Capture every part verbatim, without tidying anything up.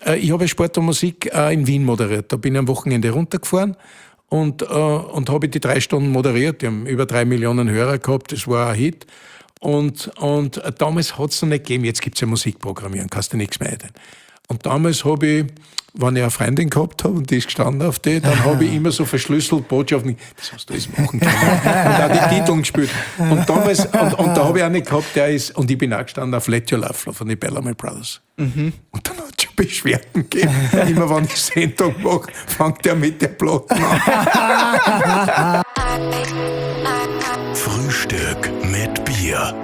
äh, ich habe Sport und Musik äh, in Wien moderiert. Da bin ich am Wochenende runtergefahren und, äh, und habe die drei Stunden moderiert. Die haben über drei Millionen Hörer gehabt, das war ein Hit. Und, und äh, damals hat es noch nicht gegeben, jetzt gibt es ja Musikprogrammieren, kannst du nichts mehr einteilen. Und damals habe ich, wenn ich eine Freundin gehabt habe und die ist gestanden auf die, dann habe ich immer so verschlüsselt Botschaften, das hast du alles machen können. Und auch die Titel gespielt. Und damals, und, und da habe ich auch nicht gehabt, der ist, und ich bin auch gestanden auf Let Your Love Flow von den Bellamy Brothers. Mhm. Und dann hat es schon Beschwerden gegeben. Immer wenn ich Sendung mache, fängt er mit der Platten an. Frühstück mit Bier.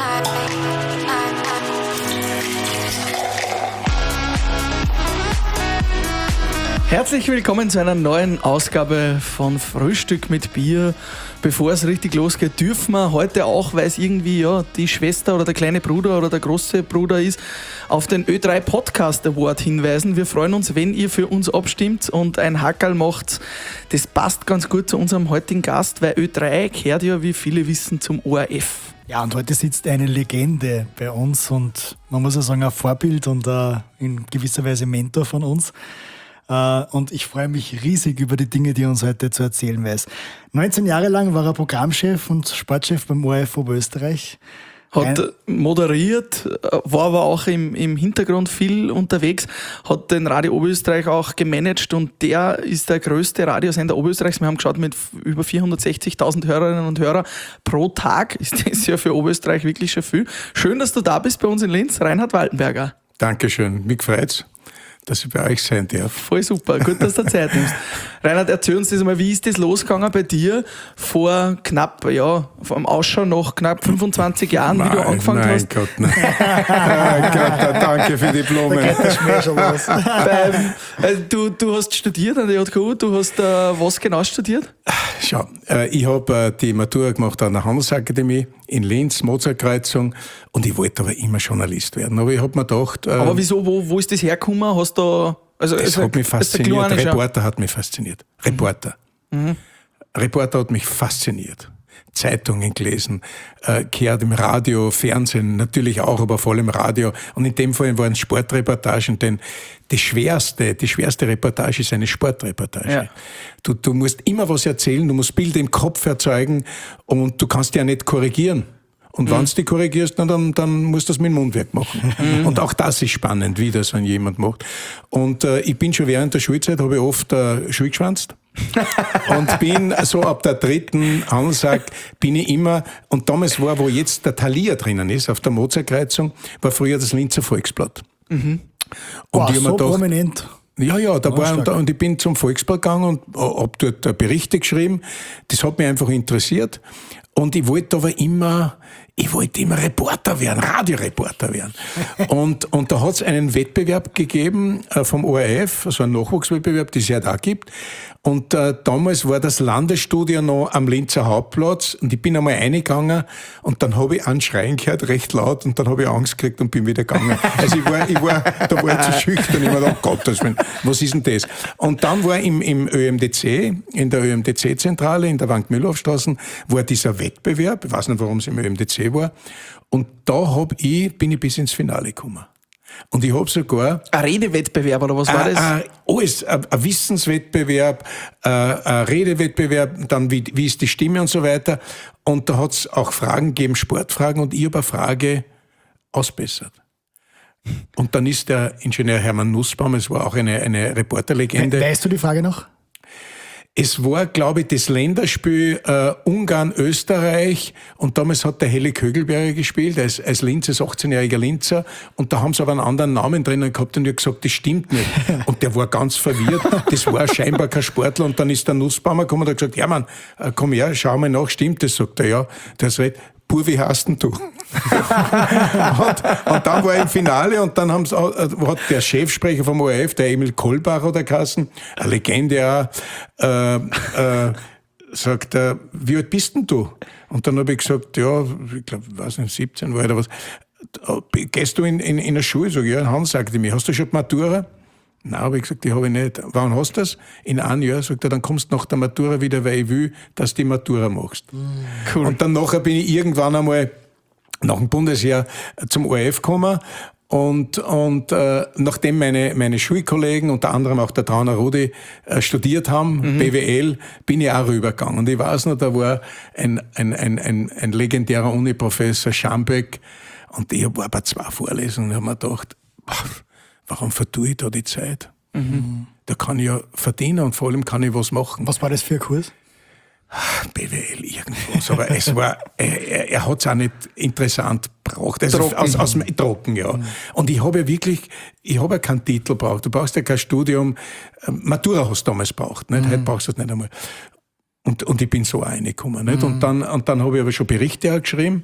Herzlich willkommen zu einer neuen Ausgabe von Frühstück mit Bier. Bevor es richtig losgeht, dürfen wir heute auch, weil es irgendwie ja die Schwester oder der kleine Bruder oder der große Bruder ist, auf den Ö drei Podcast Award hinweisen. Wir freuen uns, wenn ihr für uns abstimmt und ein Hackerl macht. Das passt ganz gut zu unserem heutigen Gast, weil Ö drei gehört ja, wie viele wissen, zum O R F. Ja, und heute sitzt eine Legende bei uns und man muss ja sagen, ein Vorbild und ein, in gewisser Weise Mentor von uns. Und ich freue mich riesig über die Dinge, die er uns heute zu erzählen weiß. neunzehn Jahre lang war er Programmchef und Sportchef beim O R F Oberösterreich. Hat moderiert, war aber auch im, im Hintergrund viel unterwegs, hat den Radio Oberösterreich auch gemanagt und der ist der größte Radiosender Oberösterreichs. Wir haben geschaut, mit über vierhundertsechzigtausend Hörerinnen und Hörer pro Tag ist das ja für Oberösterreich wirklich schon viel. Schön, dass du da bist bei uns in Linz, Reinhard Waltenberger. Dankeschön, mich freut's, dass ich bei euch sein darf. Voll super, gut, dass du Zeit nimmst. Reinhard, erzähl uns das mal, wie ist das losgegangen bei dir vor knapp, ja, vom Ausschau nach knapp fünfundzwanzig Jahren, nein, wie du angefangen nein, hast? Gott, nein. Nein Gott, danke für die Blumen. Beim, äh, du, du hast studiert an der J K U, du hast äh, was genau studiert? Schau, äh, ich habe äh, die Matura gemacht an der Handelsakademie in Linz, Mozartkreuzung, und ich wollte aber immer Journalist werden. Aber ich habe mir gedacht... Äh, aber wieso, wo, wo ist das hergekommen? Hast du... Also, das also, hat mich fasziniert. Reporter hat mich fasziniert. Reporter. Mhm. Reporter hat mich fasziniert. Zeitungen gelesen, äh, gehört im Radio, Fernsehen, natürlich auch, aber vor allem Radio. Und in dem Fall waren es Sportreportagen, denn die schwerste, die schwerste Reportage ist eine Sportreportage. Ja. Du, du musst immer was erzählen, du musst Bilder im Kopf erzeugen und du kannst ja nicht korrigieren. Und mhm. wenn du die korrigierst, dann, dann musst du das mit dem Mundwerk machen. Mhm. Und auch das ist spannend, wie das, wenn jemand macht. Und äh, ich bin schon während der Schulzeit, habe ich oft äh, Schule geschwänzt. Und bin so ab der dritten Ansack bin ich immer, und damals war, wo jetzt der Thalia drinnen ist, auf der Mozartkreuzung, war früher das Linzer Volksblatt. Mhm. Und wow, so gedacht, prominent. Ja, ja, da war, und, und ich bin zum Volksblatt gegangen und habe dort Berichte geschrieben. Das hat mich einfach interessiert. Und ich wollte aber immer, ich wollte immer Reporter werden, Radioreporter werden. und, und da hat es einen Wettbewerb gegeben äh, vom O R F, also einen Nachwuchswettbewerb, den es ja da gibt. Und äh, damals war das Landesstudio noch am Linzer Hauptplatz und ich bin einmal reingegangen und dann habe ich einen Schreien gehört, recht laut, und dann habe ich Angst gekriegt und bin wieder gegangen. Also ich war, ich war, da war ich zu schüchtern, ich war da, Gottes Willen, was ist denn das? Und dann war im, im Ö M D C, in der Ö M D C-Zentrale, in der Wank-Mühlhoff-Straße, war dieser Wettbewerb, ich weiß nicht, warum es im Ö M D C war, und da hab ich, bin ich bis ins Finale gekommen. Und ich habe sogar... Ein Redewettbewerb, oder was war äh, das? Äh, alles, ein Wissenswettbewerb, äh, ein Redewettbewerb, dann wie, wie ist die Stimme und so weiter. Und da hat es auch Fragen gegeben, Sportfragen, und ich habe eine Frage ausbessert. Und dann ist der Ingenieur Hermann Nussbaum, es war auch eine, eine Reporterlegende. Weißt du die Frage noch? Es war, glaube ich, das Länderspiel äh, Ungarn-Österreich, und damals hat der Helle Kögelberger gespielt, als, als Linz, als achtzehnjähriger Linzer, und da haben sie aber einen anderen Namen drinnen gehabt und ich habe gesagt, das stimmt nicht. Und der war ganz verwirrt, das war scheinbar kein Sportler, und dann ist der Nussbaumer gekommen und hat gesagt, ja Mann, komm her, schau mal nach, stimmt das? Sagt er, ja, der sagt, Bur, wie heißt denn du? und, und dann war ich im Finale, und dann haben's, hat der Chefsprecher vom O R F, der Emil Kohlbach oder Kassen, eine Legende auch, äh, äh, sagt er, wie alt bist denn du? Und dann habe ich gesagt, ja, ich glaube, weiß nicht, siebzehn war ich oder was. Gehst du in, in, in eine Schule? Sag ich, ja, Hans sagte mir, hast du schon die Matura? Nein, habe ich gesagt, die habe ich nicht. Wann hast du das? In einem Jahr. Sagt er, dann kommst du nach der Matura wieder, weil ich will, dass du die Matura machst. Cool. Und dann nachher bin ich irgendwann einmal nach dem Bundesjahr zum O R F gekommen, Und, und äh, nachdem meine, meine Schulkollegen, unter anderem auch der Trauner Rudi, äh, studiert haben, mhm. B W L, bin ich auch rübergegangen. Und ich weiß noch, da war ein, ein, ein, ein, ein legendärer Uniprofessor, Schambeck, und ich war bei zwei Vorlesungen und habe mir gedacht, warum vertue ich da die Zeit? Mhm. Da kann ich ja verdienen und vor allem kann ich was machen. Was war das für ein Kurs? B W L, irgendwas, aber es war, er, er hat es auch nicht interessant gebraucht. Also trocken. Aus, aus, trocken, ja. Mhm. Und ich habe ja wirklich, ich habe ja keinen Titel gebraucht. Du brauchst ja kein Studium. Matura hast du damals gebraucht, nicht? Mhm. Heute brauchst du es nicht einmal. Und, und ich bin so reingekommen, nicht? Mhm. Und dann, und dann habe ich aber schon Berichte auch geschrieben.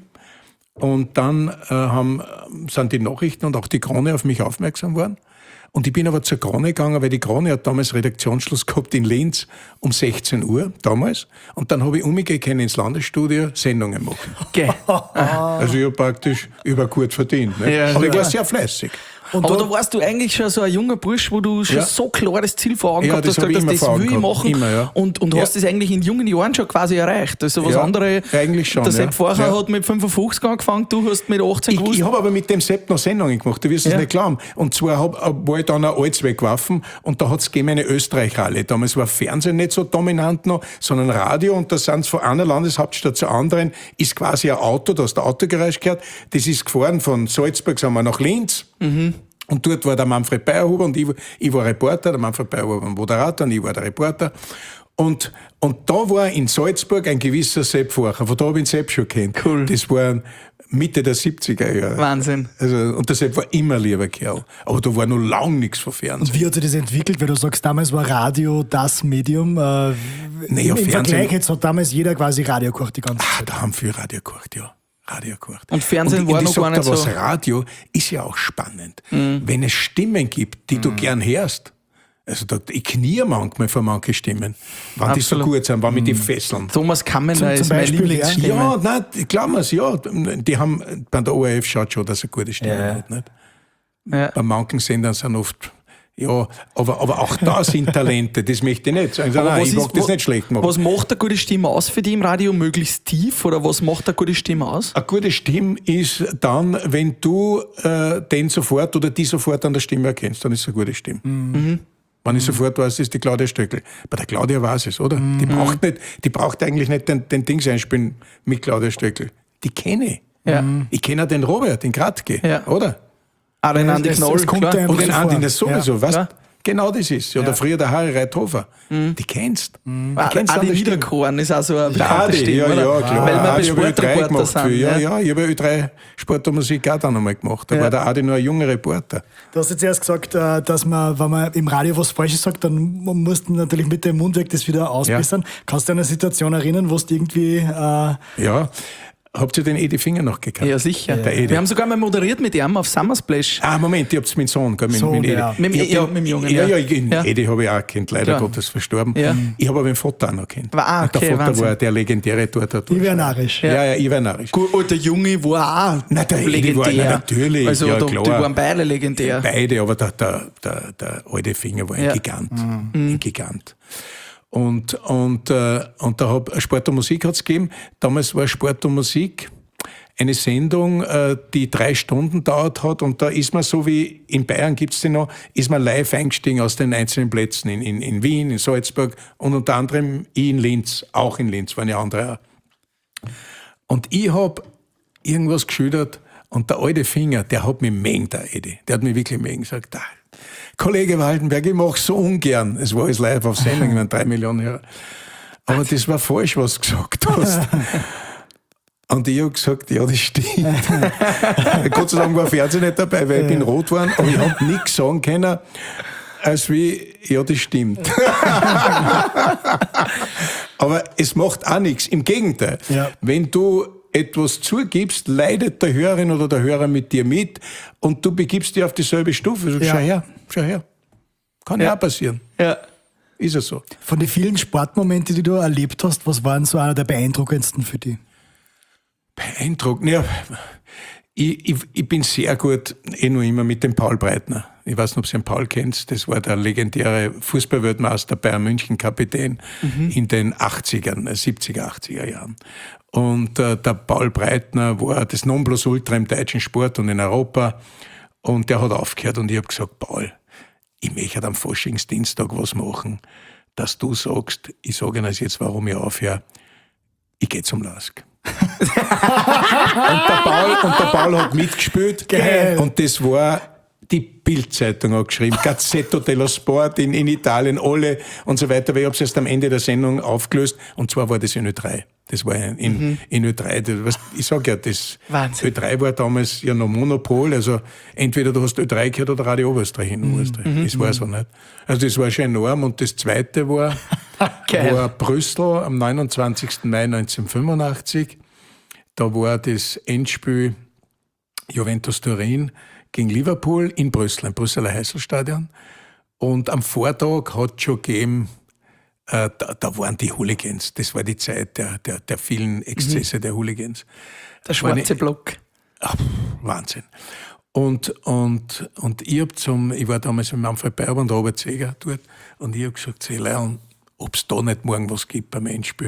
Und dann äh, haben, sind die Nachrichten und auch die Krone auf mich aufmerksam geworden. Und ich bin aber zur Krone gegangen, weil die Krone hat damals Redaktionsschluss gehabt in Linz um sechzehn Uhr, damals. Und dann habe ich umgekehrt können ins Landesstudio Sendungen machen. Okay. Also ich habe praktisch über gut verdient. Ne? Ja, aber ja. ich war sehr fleißig. Und aber da warst du eigentlich schon so ein junger Bursch, wo du schon ja. so klares Ziel vor Augen ja, gehabt hast, das, gesagt, das will ich machen. Immer, ja. Und, und ja. hast das eigentlich in jungen Jahren schon quasi erreicht. Also was ja, andere, eigentlich schon, der Sepp ja. Vorher ja. hat mit fünfundfünfzig angefangen, du hast mit achtzehn Ich, gewusst. ich habe aber mit dem Sepp noch Sendungen gemacht, du wirst es ja. nicht glauben. Und zwar hab, war ich dann ein Alts weggeworfen und da hat es gegeben eine Österreich-Rallye. Damals war Fernsehen nicht so dominant noch, sondern Radio, und da sind von einer Landeshauptstadt zur anderen, ist quasi ein Auto, da hast du Autogeräusch gehört, das ist gefahren von Salzburg, sind wir nach Linz. Mhm. Und dort war der Manfred Bayerhuber und ich, ich war Reporter, der Manfred Bayerhuber war Moderator und ich war der Reporter. Und, und da war in Salzburg ein gewisser Sepp Vorcher, von da habe ich den Sepp schon kennt. Cool. Das war Mitte der siebziger Jahre. Wahnsinn. Also, und der Sepp war immer ein lieber Kerl. Aber da war noch lang nichts von Fernsehen. Und wie hat sich das entwickelt? Weil du sagst, damals war Radio das Medium. Äh, naja, Im Fernsehen, Vergleich jetzt hat damals jeder quasi Radio gekocht die ganze ah, Zeit. da haben viele Radio gekocht, ja. Radio gekocht. Und Fernsehen und, war und noch gar nicht da, was so. Radio ist ja auch spannend. Mhm. Wenn es Stimmen gibt, die mhm. du gern hörst. Also da, ich knie manchmal vor manche Stimmen, wenn Absolut. die so gut sind, wenn mich die fesseln. Thomas Kammener ist meine Lieblingsstimme. Ja, nein, glauben wir es, ja. Die haben, bei der O R F schaut schon, dass er gute Stimme ja. hat. Nicht? Ja. Bei manchen Sendern sind oft, ja, aber, aber auch da sind Talente, das möchte ich nicht sagen. Also, nein, ich mag das nicht schlecht machen. Was macht eine gute Stimme aus für dich im Radio? Möglichst tief? Oder was macht eine gute Stimme aus? Eine gute Stimme ist dann, wenn du äh, den sofort oder die sofort an der Stimme erkennst, dann ist es eine gute Stimme. Mhm. Wenn ich sofort weiß, das ist die Claudia Stöckl. Bei der Claudia weiß es, oder? Mhm. Die braucht nicht, die braucht eigentlich nicht den, den Dings einspielen mit Claudia Stöckl. Die kenne ich. Ja. Ich kenne auch den Robert, den Gradke, ja. oder? Ah, den Andi es, Knoll, es kommt klar. Und den Andi, das sowieso, ja. weißt Ja. Genau das ist. Oder Ja. früher der Harry Reithofer. Mhm. Die kennst. Mhm. Ah, Adi Niederkorn ist auch so eine Der bekannte Adi, Stimme, ja, oder? ja, klar. Weil wir bei Adi habe ich Ö drei Sportreporter gemacht. sind. Für, ja, Ja. ja, ich habe Ö drei Sport und Musik auch dann nochmal gemacht. Da Ja. war der Adi noch ein junger Reporter. Du hast jetzt erst gesagt, äh, dass man, wenn man im Radio was Falsches sagt, dann musst du natürlich mit dem Mundwerk das wieder ausbessern. Ja. Kannst du dich an eine Situation erinnern, wo du irgendwie... Äh, Ja. Habt ihr den Edi Finger noch gekannt? Ja, sicher. Der Edi. Wir haben sogar mal moderiert mit ihm auf Summer Splash. Ah, Moment, ich hab's mit dem Sohn, gell, mit, Sohn, mit Edi. ja. Mit dem- Ich hab ja, den- mit dem Jungen, Ja, ja. ja, ich, Ja. Edi habe ich auch kennt, leider Ja. Gottes verstorben. Ja. Ich habe aber den Vater auch noch kennt. Ah, okay, der Vater Wahnsinn. war der legendäre dort. ich wäre narrisch. Ja, ja, ich war narrisch. Gut, und der Junge war auch Na, der Edi legendär. war- na, natürlich, Also ja, da, klar. die waren beide legendär. Beide, aber der, der, der, der alte Finger war ein Ja. Gigant. Ein Gigant. Und, und, äh, und da hab Sport und Musik hat's gegeben. Damals war Sport und Musik eine Sendung, äh, die drei Stunden dauert hat, und da ist man, so wie in Bayern gibt's die noch, ist man live eingestiegen aus den einzelnen Plätzen in, in, in Wien, in Salzburg und unter anderem ich in Linz, auch in Linz, waren ja andere auch. Und ich hab irgendwas geschildert und der alte Finger, der hat mich mengt, der Edi, der hat mich wirklich mengt, gesagt, ah, Kollege Waldenberg, ich mach so ungern, es war alles live auf Sendung, ich meine, drei Millionen Hörer, aber das war falsch, was du gesagt hast. Und ich habe gesagt, ja, das stimmt. Gott sei Dank war Fernsehen nicht dabei, weil ich bin rot geworden, aber ich habe nichts sagen können, als wie, ja, das stimmt. Aber es macht auch nichts. Im Gegenteil. Ja. Wenn du etwas zugibst, leidet der Hörerin oder der Hörer mit dir mit und du begibst dich auf dieselbe Stufe. Also, Ja. Schau her, schau her. Kann ja Ja. auch passieren. Ja. Ist es so. Von den vielen Sportmomenten, die du erlebt hast, was waren so einer der beeindruckendsten für dich? Beeindruckend. Ja, ich, ich, ich bin sehr gut, eh nur immer mit dem Paul Breitner. Ich weiß nicht, ob Sie den Paul kennt. Das war der legendäre Fußballweltmeister Bayern München Kapitän mhm. in den achtzigern, siebziger, achtziger Jahren. Und äh, der Paul Breitner war das Nonplusultra im deutschen Sport und in Europa. Und der hat aufgehört und ich habe gesagt, Paul, ich möchte am Faschingsdienstag was machen, dass du sagst, ich sage Ihnen jetzt, warum ich aufhöre, ich gehe zum Lask. und, der Paul, und der Paul hat mitgespielt. Geil. Und das war, die Bild-Zeitung hat geschrieben, Gazzetto dello Sport in, in Italien, alle und so weiter, weil ich habe es erst am Ende der Sendung aufgelöst und zwar war das in Ö drei. Das war in, in, mhm. in Ö drei. Das, was, ich sage ja, das Wahnsinn. Ö drei war damals ja noch Monopol, also entweder du hast Ö drei gehört oder Radio Oberösterreich in Oberösterreich. Mhm. Das war so nicht. Also das war schon enorm und das zweite war, war Brüssel am neunundzwanzigsten Mai neunzehnhundertfünfundachtzig. Da war das Endspiel Juventus Turin gegen Liverpool in Brüssel, im Brüsseler Heißelstadion. Und am Vortag hat es schon gegeben, äh, da, da waren die Hooligans. Das war die Zeit der, der, der vielen Exzesse mhm. der Hooligans. Der schwarze eine, Block. Ach, Wahnsinn. Und, und, und ich, hab zum, ich war damals mit Manfred Beiber und Robert Seeger dort und ich habe gesagt, sie Leon, ob es da nicht morgen was gibt beim Endspiel.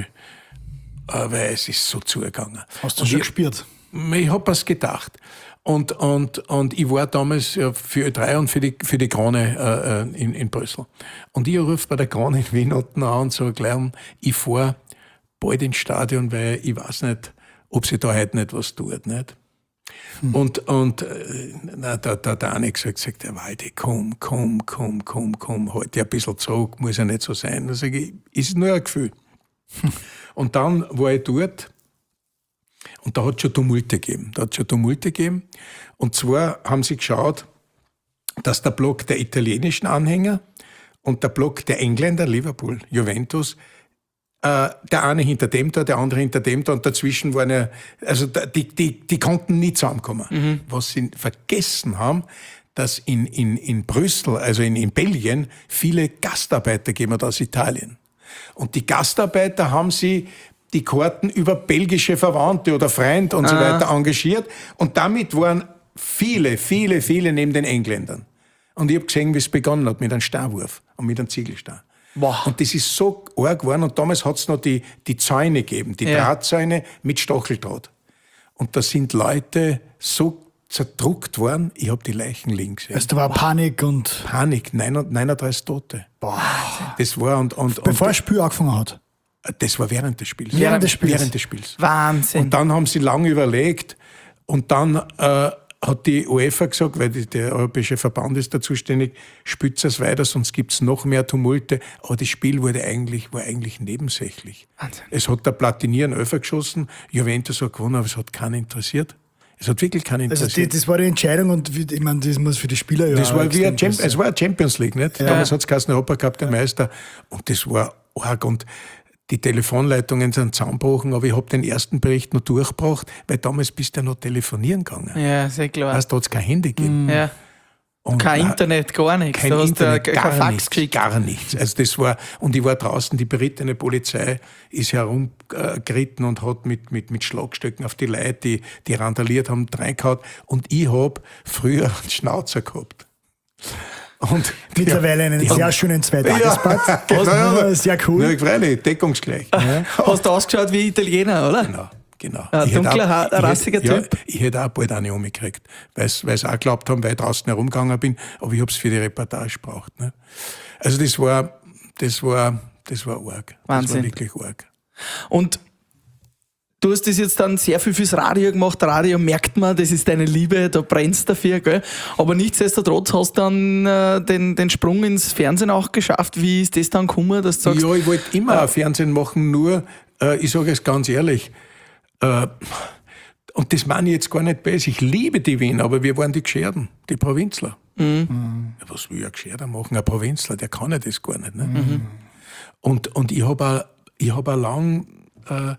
Aber es ist so zugegangen. Hast du und schon ich, gespürt? Ich habe es gedacht. Und, und, und ich war damals ja, für Ö drei und für die, für die Krone äh, in, in Brüssel. Und ich rufe bei der Krone in Wien unten an und sage gleich, ich fahre bald ins Stadion, weil ich weiß nicht, ob sie da heute nicht was tut. Nicht? Hm. Und, und äh, na, da, da, der eine gesagt, sagt der Waldi, komm, komm, komm, komm, komm, halt dich ein bisschen zurück, muss ja nicht so sein. Da sage ich, ist nur ein Gefühl. Hm. Und dann war ich dort. Und da hat es schon Tumulte gegeben. Da hat schon Tumulte gegeben. Und zwar haben sie geschaut, dass der Block der italienischen Anhänger und der Block der Engländer, Liverpool, Juventus, äh, der eine hinter dem da, der andere hinter dem da und dazwischen waren ja, also die, die, die konnten nie zusammenkommen. Mhm. Was sie vergessen haben, dass in, in, in Brüssel, also in, in Belgien, viele Gastarbeiter gegeben hat aus Italien. Und die Gastarbeiter haben sie die Karten über belgische Verwandte oder Freunde und ah. so weiter engagiert. Und damit waren viele, viele, viele neben den Engländern. Und ich habe gesehen, wie es begonnen hat mit einem Steinwurf und mit einem Ziegelstein. Wow. Und das ist so arg geworden. Und damals hat es noch die, die Zäune gegeben, die ja. Drahtzäune mit Stacheldraht. Und da sind Leute so zerdruckt worden, ich habe die Leichen liegen gesehen. Also da war Panik und... Panik, neununddreißig Tote. Boah. Das war und... und Bevor und, das Spiel angefangen hat. Das war während des Spiels. Während des Spiels. Während des Spiels. Wahnsinn. Und dann haben sie lange überlegt und dann äh, hat die UEFA gesagt, weil die, der Europäische Verband ist da zuständig, spitzt es weiter, sonst gibt es noch mehr Tumulte. Aber das Spiel wurde eigentlich, war eigentlich nebensächlich. Wahnsinn. Es hat der Platini einen Elfer geschossen, Juventus hat gewonnen, aber es hat keinen interessiert. Es hat wirklich keinen interessiert. Also die, das war die Entscheidung und ich meine, das muss für die Spieler ja das war wie ein Champ- Es war eine Champions League, nicht? Ja. Damals hat es geheißen, Europa Cup, der Meister. Und das war arg. Und die Telefonleitungen sind zusammengebrochen, aber ich habe den ersten Bericht noch durchgebracht, weil damals bist du ja noch telefonieren gegangen. Ja, sehr klar. Weißt, da hat es kein Handy gegeben. Ja. Und kein äh, Internet, gar nichts. Kein da hast Internet, du gar, kein Fax nichts, geschickt. gar nichts. Also das war, und ich war draußen, die berittene Polizei ist herumgeritten und hat mit, mit, mit Schlagstöcken auf die Leute, die, die randaliert haben, reingehauen. Und ich habe früher einen Schnauzer gehabt. Und mittlerweile einen sehr haben, schönen Zweitagesplatz. Ja, genau, ja, sehr cool. Ja, freilich, deckungsgleich. Ja. Hast du ausgeschaut wie Italiener, oder? Genau, genau. Ein dunkler, auch, rassiger ich hätte, Typ. Ja, ich hätte auch bald eine umgekriegt, weil sie auch geglaubt haben, weil ich draußen herumgegangen bin, aber ich habe es für die Reportage gebraucht. Ne? Also das war, das war, das war arg. Wahnsinn. Das war wirklich arg. Und du hast das jetzt dann sehr viel fürs Radio gemacht. Radio merkt man, das ist deine Liebe, da brennst dafür, gell? Aber nichtsdestotrotz hast du dann äh, den, den Sprung ins Fernsehen auch geschafft. Wie ist das dann gekommen, dass du sagst... Ja, ich wollte immer äh, Fernsehen machen, nur, äh, ich sage es ganz ehrlich, äh, und das meine ich jetzt gar nicht böse, ich liebe die Wien, aber wir waren die Gescherden, die Provinzler. Mhm. Ja, was will ein Gescherder machen? Ein Provinzler, der kann ja das gar nicht. Ne? Mhm. Und, und ich habe auch, ich hab auch lang... Äh,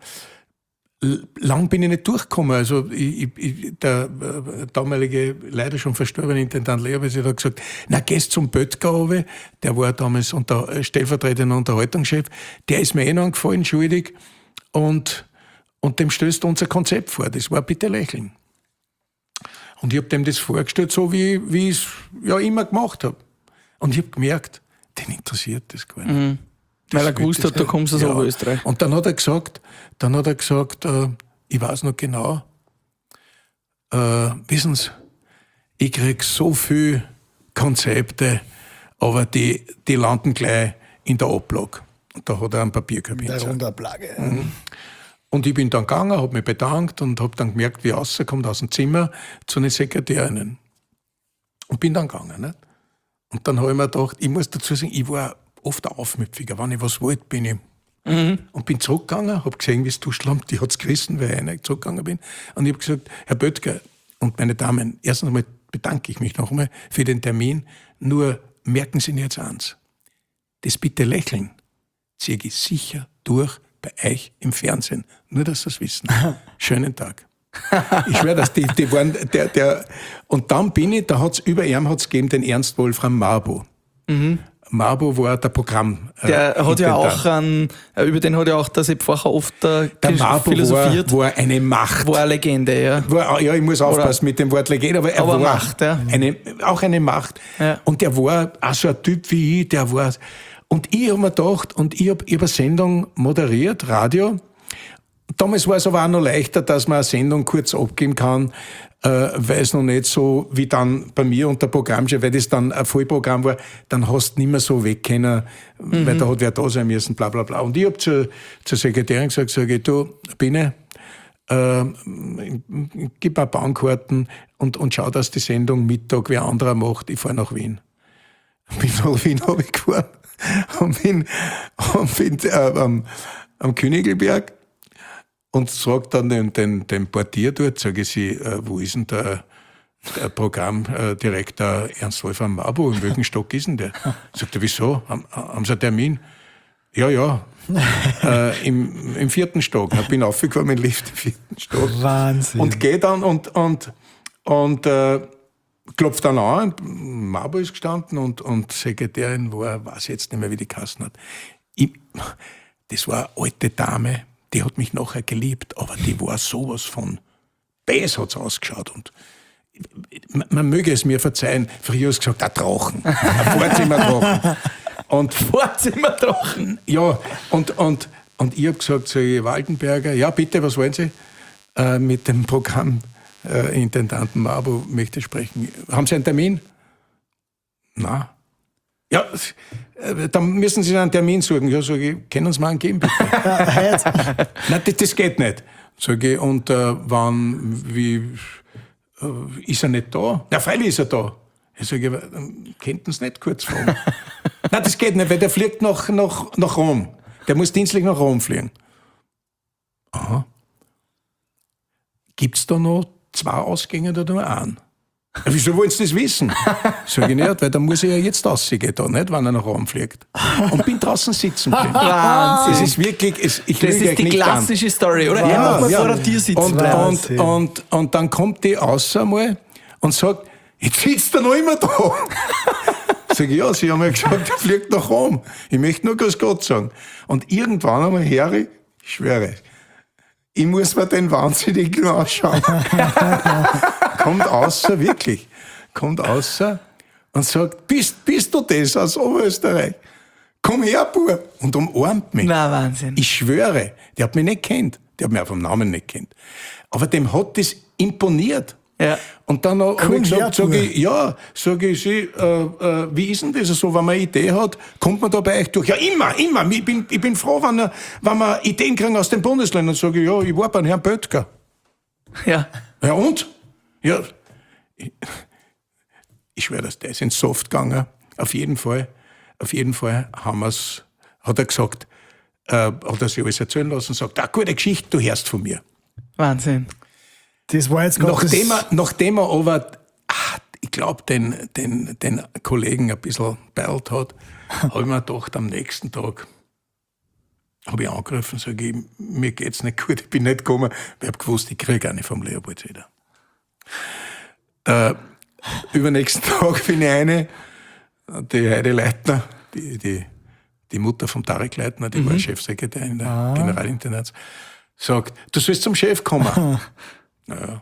Lang bin ich nicht durchgekommen. Also ich, ich, der äh, damalige, leider schon verstorbene Intendant Lehrweis hat gesagt, na, gehst zum Böttger runter, der war damals unter, stellvertretender Unterhaltungschef, der ist mir eh noch angefallen, schuldig, und, und dem stößt unser Konzept vor. Das war Bitte lächeln. Und ich habe dem das vorgestellt, so wie, wie ich es ja immer gemacht habe. Und ich habe gemerkt, den interessiert das gar nicht. Mhm. Weil er gewusst hat, da kommst du aus ja. Oberösterreich. Und dann hat er gesagt, dann hat er gesagt, äh, ich weiß noch genau, äh, wissen Sie, ich krieg so viele Konzepte, aber die, die landen gleich in der Ablage. Und da hat er einen Papierkorb Der hingezogen. Runterplage. Ja. Mhm. Und ich bin dann gegangen, habe mich bedankt und habe dann gemerkt, wie er rauskommt aus dem Zimmer zu den Sekretärinnen. Und bin dann gegangen. Nicht? Und dann habe ich mir gedacht, ich muss dazu sagen, ich war oft ein Aufmüpfiger. Wenn ich was wollte, bin ich. Mhm. Und bin zurückgegangen, habe gesehen, wie es tuschlammt, die hat es gerissen, weil ich nicht zurückgegangen bin. Und ich habe gesagt, Herr Böttger und meine Damen, erstens einmal bedanke ich mich noch einmal für den Termin. Nur merken Sie jetzt eins. Das bitte lächeln ziehe ich sicher durch bei euch im Fernsehen. Nur, dass Sie es wissen. Schönen Tag. Ich schwöre, dass die, die waren, der, der, und dann bin ich, da hat's, über ihm hat's gegeben den Ernst Wolfram Marbo. Mhm. Marbo war der Programm. Äh, der hat ja auch an, über den hat ja auch der Sepp Facher oft äh, der Marbo philosophiert. War, war eine Macht. War eine Legende, ja. War, ja, ich muss aufpassen Oder, mit dem Wort Legende, aber er aber war Macht, ja. eine, auch eine Macht. Ja. Und der war auch so ein Typ wie ich, der war, und ich habe mir gedacht, und ich habe hab eine Sendung moderiert, Radio. Damals war es aber auch noch leichter, dass man eine Sendung kurz abgeben kann, äh, weil es noch nicht so wie dann bei mir unter Programmchef, weil das dann ein Vollprogramm war, dann hast du nicht mehr so weg können, mhm. weil da hat wer da sein müssen, bla bla bla. Und ich habe zur, zur Sekretärin gesagt, sage ich, du, Biene, äh, gib mir Bahnkarten und, und schau, dass die Sendung Mittag wer anderer macht, ich fahre nach Wien. Bin nach Wien habe ich gefahren und bin, und bin äh, am, am Königelberg. Und fragt dann den, den, den Portier dort, sage ich, sie, äh, wo ist denn der, der Programmdirektor Ernst Wolfram Marbo, in welchem Stock ist denn der? Sagt er, wieso? Haben, haben Sie einen Termin? Ja, ja, äh, im, im vierten Stock. Ich bin aufgekommen im Lift im vierten Stock. Wahnsinn. Und gehe dann und, und, und äh, klopft dann an, Marbo ist gestanden und, und Sekretärin war, weiß jetzt nicht mehr, wie die Kassen hat. Ich, das war eine alte Dame, die hat mich nachher geliebt, aber die war sowas von Bass hat's ausgeschaut. Und man, man möge es mir verzeihen, früher hast du gesagt, ein Drachen, ein Vorzimmerdrachen. Und Vorzimmerdrachen? Ja, und, und, und ich habe gesagt zu Waldenberger, ja bitte, was wollen Sie? Äh, mit dem Programmintendanten äh, Marbo möchte ich sprechen. Haben Sie einen Termin? Na. Ja, dann müssen Sie einen Termin suchen. Ja, sage ich, können Sie mir einen geben, bitte? Nein, das, das geht nicht. Sage ich, und äh, wann, wie, äh, ist er nicht da? Ja, freilich ist er da. Ich sage, aber könnten Sie nicht kurz fragen? Nein, das geht nicht, weil der fliegt nach, nach, nach Rom. Der muss dienstlich nach Rom fliegen. Aha. Gibt's da noch zwei Ausgänge oder nur einen? Ja, wieso wollen Sie das wissen? Sag ich nicht, weil dann muss ich ja jetzt rausgehen, da, nicht, wenn er nach Raum fliegt. Und bin draußen sitzen können. Wahnsinn. Das ist wirklich, es, ich das ist die nicht klassische an. Story, oder? Ja, Einfach mal ja. vor der Tür sitzen. Und, und, und, und, und dann kommt die raus einmal und sagt, jetzt sitzt er noch immer da. Sag ich, ja, Sie haben ja gesagt, er fliegt nach Rom. Ich möchte nur Grüß Gott sagen. Und irgendwann einmal, Harry, ich schwöre, ich muss mir den Wahnsinnigen anschauen. Kommt außer, wirklich, kommt außer und sagt, bist, bist du das aus Oberösterreich? Komm her, Bub. Und umarmt mich. Na, Wahnsinn. Ich schwöre, der hat mich nicht kennt. Der hat mich auch vom Namen nicht kennt. Aber dem hat das imponiert. Ja. Und dann habe Komm ich gesagt, her, sage ich, ja, sage ich, Sie, äh, äh, wie ist denn das so, wenn man eine Idee hat, kommt man da bei euch durch? Ja, immer, immer. Ich bin, ich bin froh, wenn, wenn wir Ideen kriegen aus den Bundesländern. Sage ich, ja, ich war beim Herrn Böttger. Ja. Ja, und? Ja, ich, ich schwöre, dass der ist in Soft gegangen. Auf jeden Fall, auf jeden Fall haben wir's, hat er gesagt, äh, hat er sich alles erzählen lassen und sagt, ah, gute Geschichte, du hörst von mir. Wahnsinn. Das war jetzt gerade Nachdem er, nachdem er aber, ach, ich glaube, den, den, den Kollegen ein bisschen beilt hat, habe ich mir gedacht, am nächsten Tag habe ich angerufen und sage, ich, mir geht's nicht gut, ich bin nicht gekommen, weil ich habe gewusst, ich kriege auch nicht vom Leopold wieder. Äh, übernächsten Tag bin ich eine, die Heide Leitner, die, die, die Mutter von Tarek Leitner, die mhm. war Chefsekretärin der ah. Generalintendants, sagt, du sollst zum Chef kommen. Naja.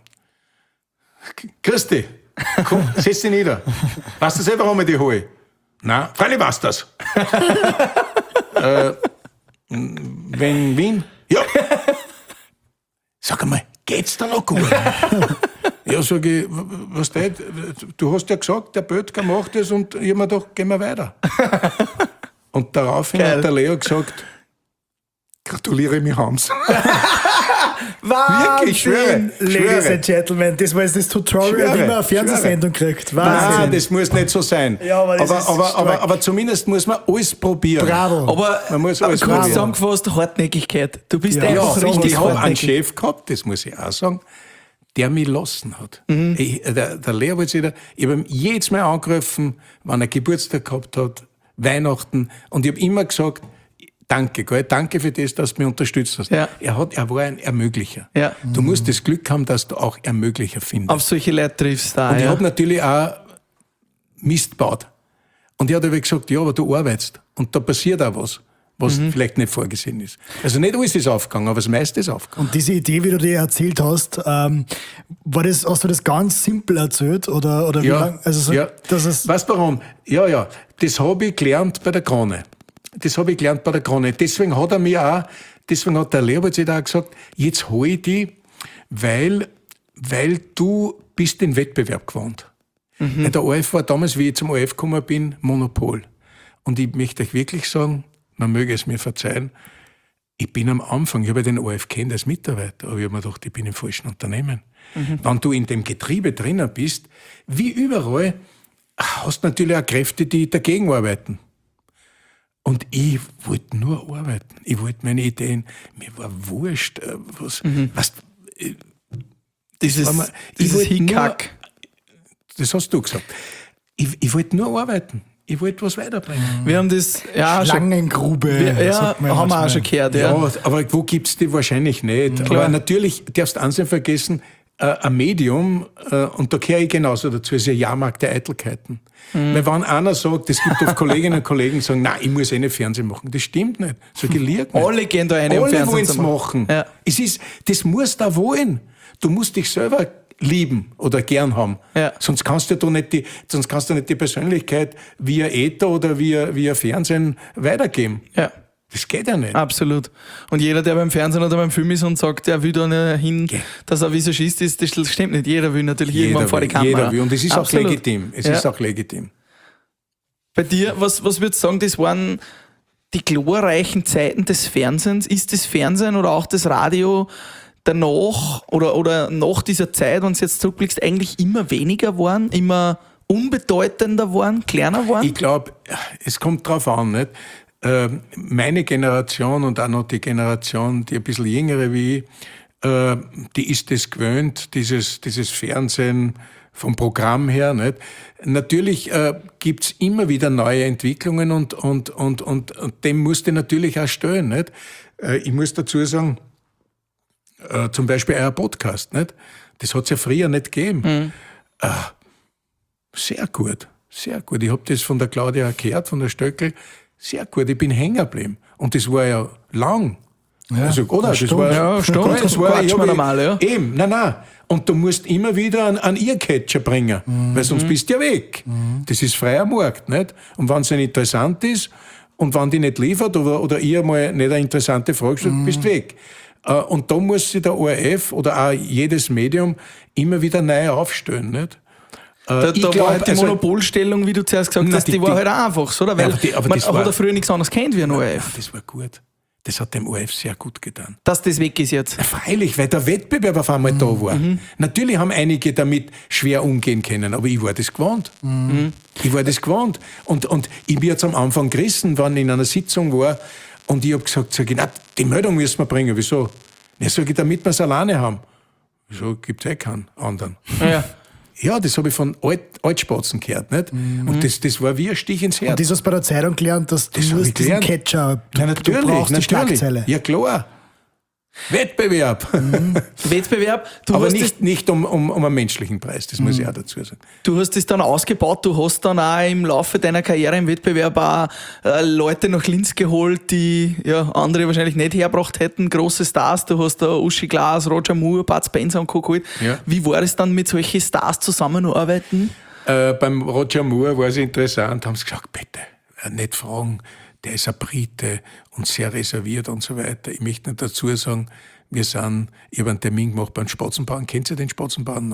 Christi, komm, setz dich nieder. Weißt du selber, warum ich dich hole? Nein, freilich weißt du das. äh, wenn Wien? Ja. Sag einmal, geht's da noch gut? Ja, sage ich, was du, du hast ja gesagt, der Böttger macht das und ich hab mir gedacht, gehen wir weiter. Und daraufhin Geil. hat der Leo gesagt, gratuliere mich, Hans. Wahnsinn, Wirklich, schwöre, Ladies schwöre. and Gentlemen, das war jetzt das Tutorial, Schwöre, wie man eine Fernsehsendung kriegt. Nein, Wahnsinn. das muss nicht so sein. Ja, aber das aber, ist aber, stark. aber, aber zumindest muss man alles probieren. Bravo. Aber Man muss äh, alles kurz probieren. zusammengefasst, Hartnäckigkeit. Du bist Ja, einfach Ja, und richtig ich habe einen hartnäckig. Chef gehabt, das muss ich auch sagen, der mich lassen hat. Mhm. Ich, der, der Leo wollte sich da, ich habe ihn jedes Mal angerufen, wenn er Geburtstag gehabt hat, Weihnachten, und ich habe immer gesagt, danke, gell, danke für das, dass du mich unterstützt hast. Ja. Er, hat, er war ein Ermöglicher. Ja. Du musst das Glück haben, dass du auch Ermöglicher findest. Auf solche Leute triffst du da. Und ich Ja. habe natürlich auch Mist gebaut. Und er hat aber gesagt, ja, aber du arbeitest. Und da passiert auch was, was Mhm. vielleicht nicht vorgesehen ist. Also nicht alles ist aufgegangen, aber das meiste ist aufgegangen. Und diese Idee, wie du dir erzählt hast, ähm, war das, hast du das ganz simpel erzählt? Oder, oder wie Ja, lang? Also so, ja. dass es, Weißt du warum? Ja, ja, das habe ich gelernt bei der Krone. Das habe ich gelernt bei der Krone. Deswegen hat er mir auch, deswegen hat der Leopold sich da auch gesagt, jetzt hole ich dich, weil, weil du bist den Wettbewerb gewohnt. Mhm. Ja, der O R F war damals, wie ich zum O R F gekommen bin, Monopol. Und ich möchte euch wirklich sagen, man möge es mir verzeihen, ich bin am Anfang, ich habe ja den O R F kennt als Mitarbeiter, aber ich habe mir gedacht, ich bin im falschen Unternehmen. Mhm. Wenn du in dem Getriebe drinnen bist, wie überall, hast du natürlich auch Kräfte, die dagegen arbeiten. Und ich wollte nur arbeiten. Ich wollte meine Ideen, mir war wurscht, äh, was, Mhm. was äh, Dieses, war mir- ich dieses wollte nur- Hickhack. das hast du gesagt. Ich, ich wollte nur arbeiten. Ich wollte was weiterbringen. Wir haben das ja schon, Schlangengrube. wir, ja, sagt man haben wir auch manchmal. schon gehört. Ja, Ja. aber wo gibt's die wahrscheinlich nicht? Klar. Aber natürlich darfst du eins nicht vergessen, äh, ein Medium, äh, und da gehöre ich genauso dazu, ist ein Jahrmarkt der Eitelkeiten. Mhm. Weil wenn einer sagt, es gibt oft Kolleginnen und Kollegen, die sagen, nein, ich muss eh nicht Fernsehen machen. Das stimmt nicht. So geliert nicht. Alle gehen da rein, um Alle Fernsehen wollen zu es machen. machen. Ja. Es ist, das musst du auch wollen. Du musst dich selber lieben oder gern haben. Ja. Sonst kannst du da nicht die, sonst kannst du nicht die Persönlichkeit via Äther oder via, via Fernsehen weitergeben. Ja, Das geht ja nicht. absolut. Und jeder, der beim Fernsehen oder beim Film ist und sagt, er will da nicht hin, Ja. dass er Visagist ist, das stimmt nicht. Jeder will natürlich irgendwann vor die will, Kamera. jeder will. Und es ist Absolut. auch legitim. Es Ja. ist auch legitim. Bei dir, was, was würdest du sagen, das waren die glorreichen Zeiten des Fernsehens? Ist das Fernsehen oder auch das Radio danach oder, oder nach dieser Zeit, wenn du jetzt zurückblickst, eigentlich immer weniger waren, immer unbedeutender waren, kleiner waren? Ich glaube, es kommt drauf an, nicht? Ähm, Meine Generation und auch noch die Generation, die ein bisschen jüngere wie ich, äh, die ist es gewöhnt, dieses, dieses Fernsehen vom Programm her. Nicht? Natürlich äh, gibt's immer wieder neue Entwicklungen und, und, und, und, und dem musst du natürlich auch stellen. Nicht? Äh, ich muss dazu sagen, äh, zum Beispiel euer Podcast, nicht? Das hat's ja früher nicht gegeben. Mhm. Äh, sehr gut, sehr gut. Ich habe das von der Claudia gehört, von der Stöckel. Sehr gut, ich bin hängen geblieben. Und das war ja lang. Ja, also, oder? das Das stimmt. war, Ja, stimmt. Gell, das war, Quatschen ich wir hab- normal, ja. Eben, nein, nein. Und du musst immer wieder einen, einen Earcatcher bringen, weil sonst bist du ja weg. Das ist freier Markt, nicht? Und wenn es nicht interessant ist und wenn die nicht liefert oder, oder ihr mal nicht eine interessante Frage stellt, bist du weg. Äh, Und da muss sich der O R F oder auch jedes Medium immer wieder neu aufstellen, nicht? Da, Ich da glaub, war halt die also- Monopolstellung, wie du zuerst gesagt Na, hast, die- die, war die- halt auch einfach so, oder? Weil aber die- aber man das hat war- ja früher nichts anderes kennt wie ein O R F. Das war gut. Das hat dem O R F sehr gut getan. Dass das weg ist jetzt. Freilich, weil der Wettbewerb auf einmal da war. Natürlich haben einige damit schwer umgehen können, aber ich war das gewohnt. Ich war das gewohnt. Und, und ich bin jetzt am Anfang gerissen, wenn ich in einer Sitzung war und ich habe gesagt, sag ich, na, die Meldung müssen wir bringen. Wieso? Ja, sag ich, damit wir es alleine haben. Wieso? Gibt es eh keinen anderen. Ja. Ja, das habe ich von Alt, Altspatzen gehört. Nicht? Und das, das war wie ein Stich ins Herz. Und das hast du bei der Zeitung gelernt, dass du Das hab ich musst diesen gelernt. Catcher, du, Ja, du natürlich, brauchst die natürlich. Schlagzeile. Ja, klar. Wettbewerb. Wettbewerb, du Aber hast nicht, nicht um, um, um einen menschlichen Preis, das muss ich auch dazu sagen. Du hast es dann ausgebaut, du hast dann auch im Laufe deiner Karriere im Wettbewerb auch äh, Leute nach Linz geholt, die ja, andere wahrscheinlich nicht hergebracht hätten, große Stars. Du hast da Uschi Glas, Roger Moore, Bud Spencer und Co. geholt. Ja. Wie war es dann, mit solchen Stars zusammenarbeiten? Äh, beim Roger Moore war es interessant, haben sie gesagt, bitte, äh, nicht fragen, der ist ein Brite und sehr reserviert und so weiter. Ich möchte nicht dazu sagen, wir sind, ich habe einen Termin gemacht beim Spatzenbahn. Kennt ihr den Spatzenbahn noch?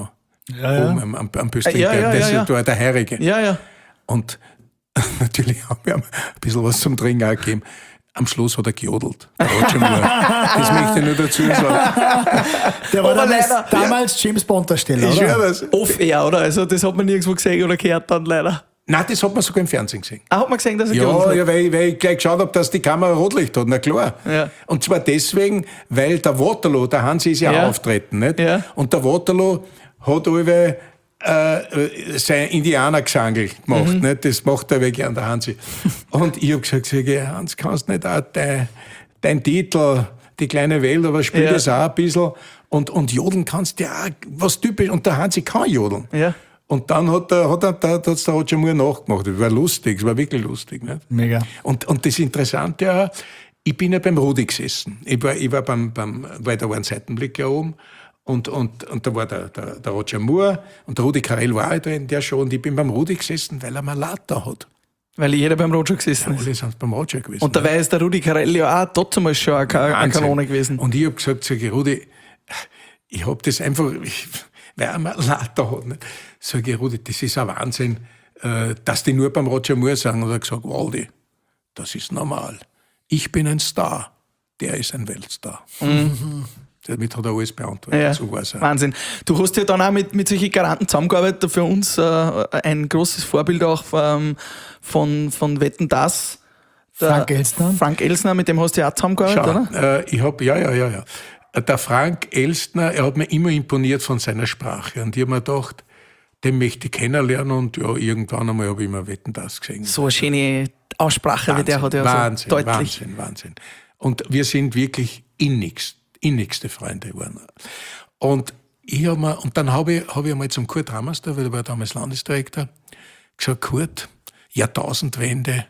Ja, ja. Oben am, am, am Pöstling, Ja, ja, der, das ja, ja. ist da der Heirige. Ja, ja. Und natürlich haben wir ihm ein bisschen was zum Trinken auch gegeben. Am Schluss hat er gejodelt. Der Roger Moore. Das möchte ich nur dazu sagen. Der war Aber damals, leider- damals James Bond-Darsteller, Ich oder? schwöre das. Off-air, oder? Also das hat man nirgendwo gesehen oder gehört dann leider. Nein, das hat man sogar im Fernsehen gesehen. Ah, hat man gesehen, dass er Ja, gejodelt hat? ja weil, ich- weil ich gleich geschaut habe, dass die Kamera Rotlicht hat, na klar. Ja. Und zwar deswegen, weil der Waterloo, der Hansi ist ja, Ja. auch auftreten, nicht? Ja. Und der Waterloo hat alle äh, sein Indianergesangel gemacht, Mhm. nicht? Das macht er weg an der Hansi. Und ich habe gesagt, sag ich, Hans, kannst nicht auch dein, dein Titel, die kleine Welt, aber spiel Ja. das auch ein bisschen. Und, und jodeln kannst du ja auch, was typisch, und der Hansi kann jodeln. Ja. Und dann hat der, hat er, da hat's der Roger Moore nachgemacht. Das war lustig, es war wirklich lustig. Nicht? Mega. Und, und das Interessante ja, ich bin ja beim Rudi gesessen. Ich war, ich war beim, beim, weil da war ein Seitenblick oben. Und, und, und da war der, der, der Roger Moore und der Rudi Carrell war auch drin, der schon. Und ich bin beim Rudi gesessen, weil er Malata hat. Weil jeder beim Roger gesessen ist. Alle sind beim Roger gewesen. Und dabei ist der Rudi Carell ja auch trotzdem schon eine, Ka- eine Wahnsinn. Kanone gewesen. Und ich hab gesagt, sag ich, Rudi, ich hab das einfach, ich, weil er Malata hat. Nicht? Sag ich, Rudi, das ist ein Wahnsinn, äh, dass die nur beim Roger Moore sagen. Und er hat gesagt, Waldi, das ist normal. Ich bin ein Star, der ist ein Weltstar. Mhm. Damit hat er alles beantwortet. Ja, So war's auch. Wahnsinn. Du hast ja dann auch mit, mit solchen Garanten zusammengearbeitet. Für uns äh, ein großes Vorbild auch ähm, von, von Wetten, dass. Der Frank Elstner. Frank Elstner, mit dem hast du ja auch zusammengearbeitet, Schau, oder? äh, ich hab, ja, ja, ja, ja. Der Frank Elstner, er hat mir immer imponiert von seiner Sprache. Und ich habe mir gedacht, den möchte ich kennenlernen. Und ja, irgendwann einmal habe ich mir Wetten, dass gesehen. So eine schöne Aussprache, wie der hat ja Wahnsinn, so deutlich. Wahnsinn, Wahnsinn. Und wir sind wirklich innigst, innigste Freunde geworden. Und ich hab mir, und dann habe ich, hab ich einmal zum Kurt Hammerstor, weil er war damals Landesdirektor, gesagt, Kurt, Jahrtausendwende,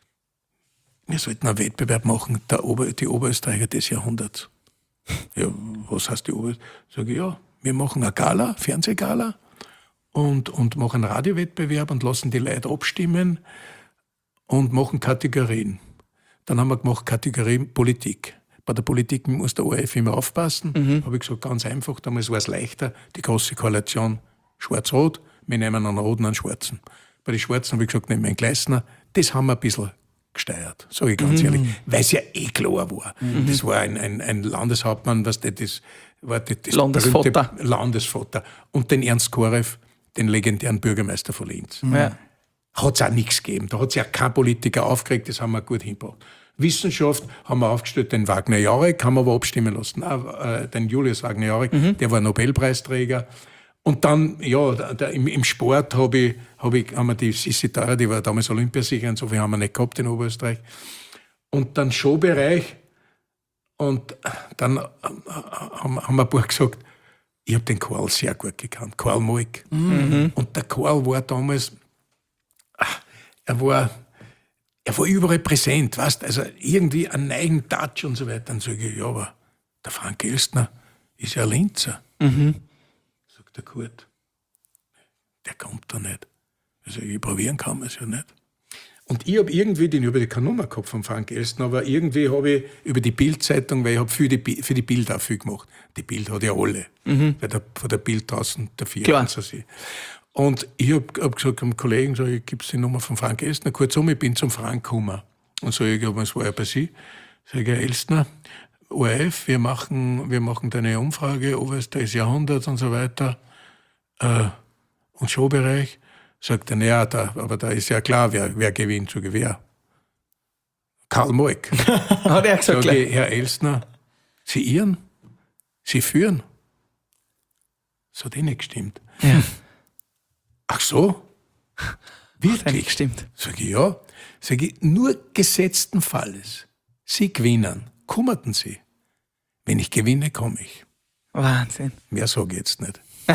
wir sollten einen Wettbewerb machen, der Ober, die Oberösterreicher des Jahrhunderts. Ja, was heißt die Oberösterreicher? Sag ich, ja, wir machen eine Gala, Fernsehgala, und, und machen einen Radiowettbewerb und lassen die Leute abstimmen und machen Kategorien. Dann haben wir gemacht Kategorien Politik. Bei der Politik muss der O R F immer aufpassen. Mhm. Habe ich gesagt, ganz einfach, damals war es leichter, die große Koalition Schwarz-Rot, wir nehmen einen Roten, einen Schwarzen. Bei den Schwarzen habe ich gesagt, nehmen wir einen Gleisner. Das haben wir ein bisschen gesteuert, sage ich ganz mhm. ehrlich, weil es ja eh klar war. Mhm. Das war ein, ein, ein Landeshauptmann, was das, das war das, das Landesvater. berühmte Landesvater. Und den Ernst Korev, den legendären Bürgermeister von Linz. Mhm. Ja. Hat es auch nichts gegeben. Da hat sich ja kein Politiker aufgeregt, das haben wir gut hingebracht. Wissenschaft haben wir aufgestellt, den Wagner Jarek, haben wir aber abstimmen lassen. Auch, äh, den Julius Wagner Jarek, mhm. der war Nobelpreisträger. Und dann, ja, da, da, im, im Sport hab ich, hab ich, haben wir die Sissi Tara, die war damals Olympiasiegerin, so viel haben wir nicht gehabt in Oberösterreich. Und dann Showbereich. Und dann haben, haben wir ein paar gesagt, ich habe den Karl sehr gut gekannt, Karl Moik. Mhm. Und der Karl war damals, ach, er war, er war überall präsent, weißt, also irgendwie einen neuen Touch und so weiter. Dann sage ich, ja, aber der Frank Elstner ist ja ein Linzer. Mhm. Sagt der Kurt, der kommt da nicht. Also ich probieren kann man es ja nicht. Und ich habe irgendwie, den über die keine Nummer gehabt von Frank Elstner, aber irgendwie habe ich über die Bild-Zeitung, weil ich habe für die, für die Bild auch viel gemacht. Die Bild hat ja alle. Mhm. Weil der, von der Bild draußen der vier. Klar. So sie. Und ich habe hab gesagt einem Kollegen, so, ich gebe die Nummer von Frank Elstner. Kurzum, ich bin zum Frank gekommen. Und so, ich glaube, es war ja bei Sie. Sag ich, Herr Elstner, O R F, wir machen, wir machen da eine Umfrage, Oberösterreich des Jahrhunderts und so weiter. Äh, und Showbereich. Sagt er, naja, da, aber da ist ja klar, wer, wer gewinnt, so wer. Karl Moik. Hat er gesagt, Sag ich, Herr Elstner, Sie irren? Sie führen? Das hat eh nicht gestimmt. Ja. Ach so? Wirklich? Stimmt. Sag ich, ja. Sag ich, nur gesetzten Falles. Sie gewinnen. Kummerten Sie. Wenn ich gewinne, komme ich. Wahnsinn. Mehr sage ich jetzt nicht. ja,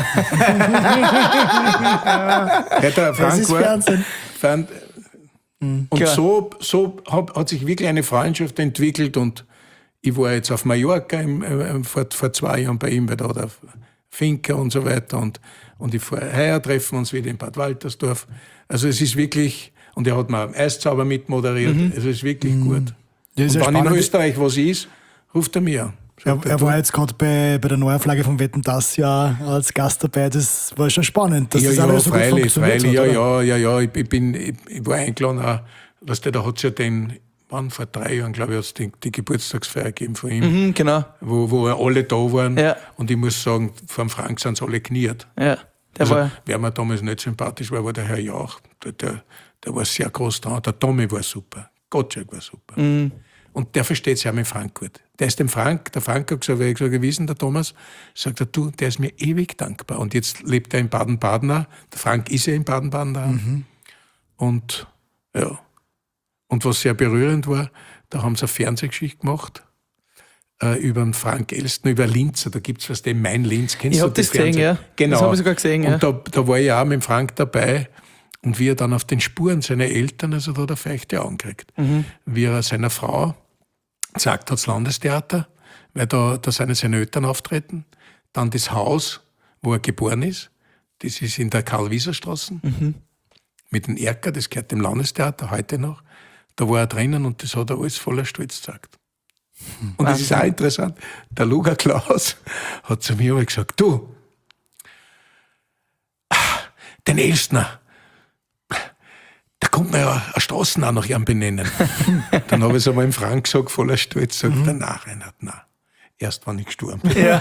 der Frank Das ist war, Fernsehen. Fand, und Klar. so, so hat, hat sich wirklich eine Freundschaft entwickelt. Und ich war jetzt auf Mallorca im, äh, vor, vor zwei Jahren bei ihm, weil da der Finca und so weiter. Und, und ich fahr, heuer treffen wir uns wieder in Bad Waltersdorf. Also es ist wirklich, und er hat mir am Eiszauber mitmoderiert. Mhm. Also es ist wirklich mhm. gut. Ja, ist und ja wenn in spannend. Österreich was ist, ruft er mir an. Er, er war jetzt gerade bei, bei der Neuauflage von Wetten, das ja als Gast dabei. Das war schon spannend. Dass ja, das ja, alles so gut freilich, funktioniert freilich, hat, ja, oder? ja, ja, ja, ich, ich bin, ich, ich war eingeladen auch, weißt du, da hat es ja den, wann, vor drei Jahren, glaube ich, hat es die, die Geburtstagsfeier gegeben von ihm, Mhm, genau. wo, wo alle da waren. Ja. Und ich muss sagen, vor dem Frank sind sie alle kniert. Ja, der Also, war. wer mir damals nicht sympathisch war, war der Herr Jauch. Der, der, der war sehr groß dran. Der Tommy war super. Gottschalk war super. Mhm. Und der versteht sich auch mit Frank gut. Der ist dem Frank, der Frank hat gesagt, weil ich gesagt, gewesen, der Thomas, sagt er, du, der ist mir ewig dankbar. Und jetzt lebt er in Baden-Baden auch. Der Frank ist ja in Baden-Baden da. Mhm. Und, ja. Und was sehr berührend war, da haben sie eine Fernsehgeschichte gemacht, äh, über den Frank Elstner, über Linzer. Da gibt es was, den Mein Linz. Kennst Ich du habe die das gesehen, Fernseh- ja. Genau. Das habe ich sogar gesehen, ja. Und da, da war ich auch mit dem Frank dabei. Und wie er dann auf den Spuren seiner Eltern, also da hat er feuchte Augen gekriegt, mhm. wie er seiner Frau gesagt hat, das Landestheater, weil da, da seine, seine Eltern auftreten. Dann das Haus, wo er geboren ist, das ist in der Karl-Wieser-Straße, mhm. mit dem Erker, das gehört dem Landestheater heute noch. Da war er drinnen und das hat er alles voller Stolz gesagt. Mhm. Und das ist auch interessant. Der Luger Klaus hat zu mir gesagt, du, den Elstner, da kommt man ja eine Straßen auch nach ihm benennen. Dann habe ich es einmal im Frank gesagt, voller Stolz, sagt mhm. danach Reinhard, nein, erst war ich gestorben.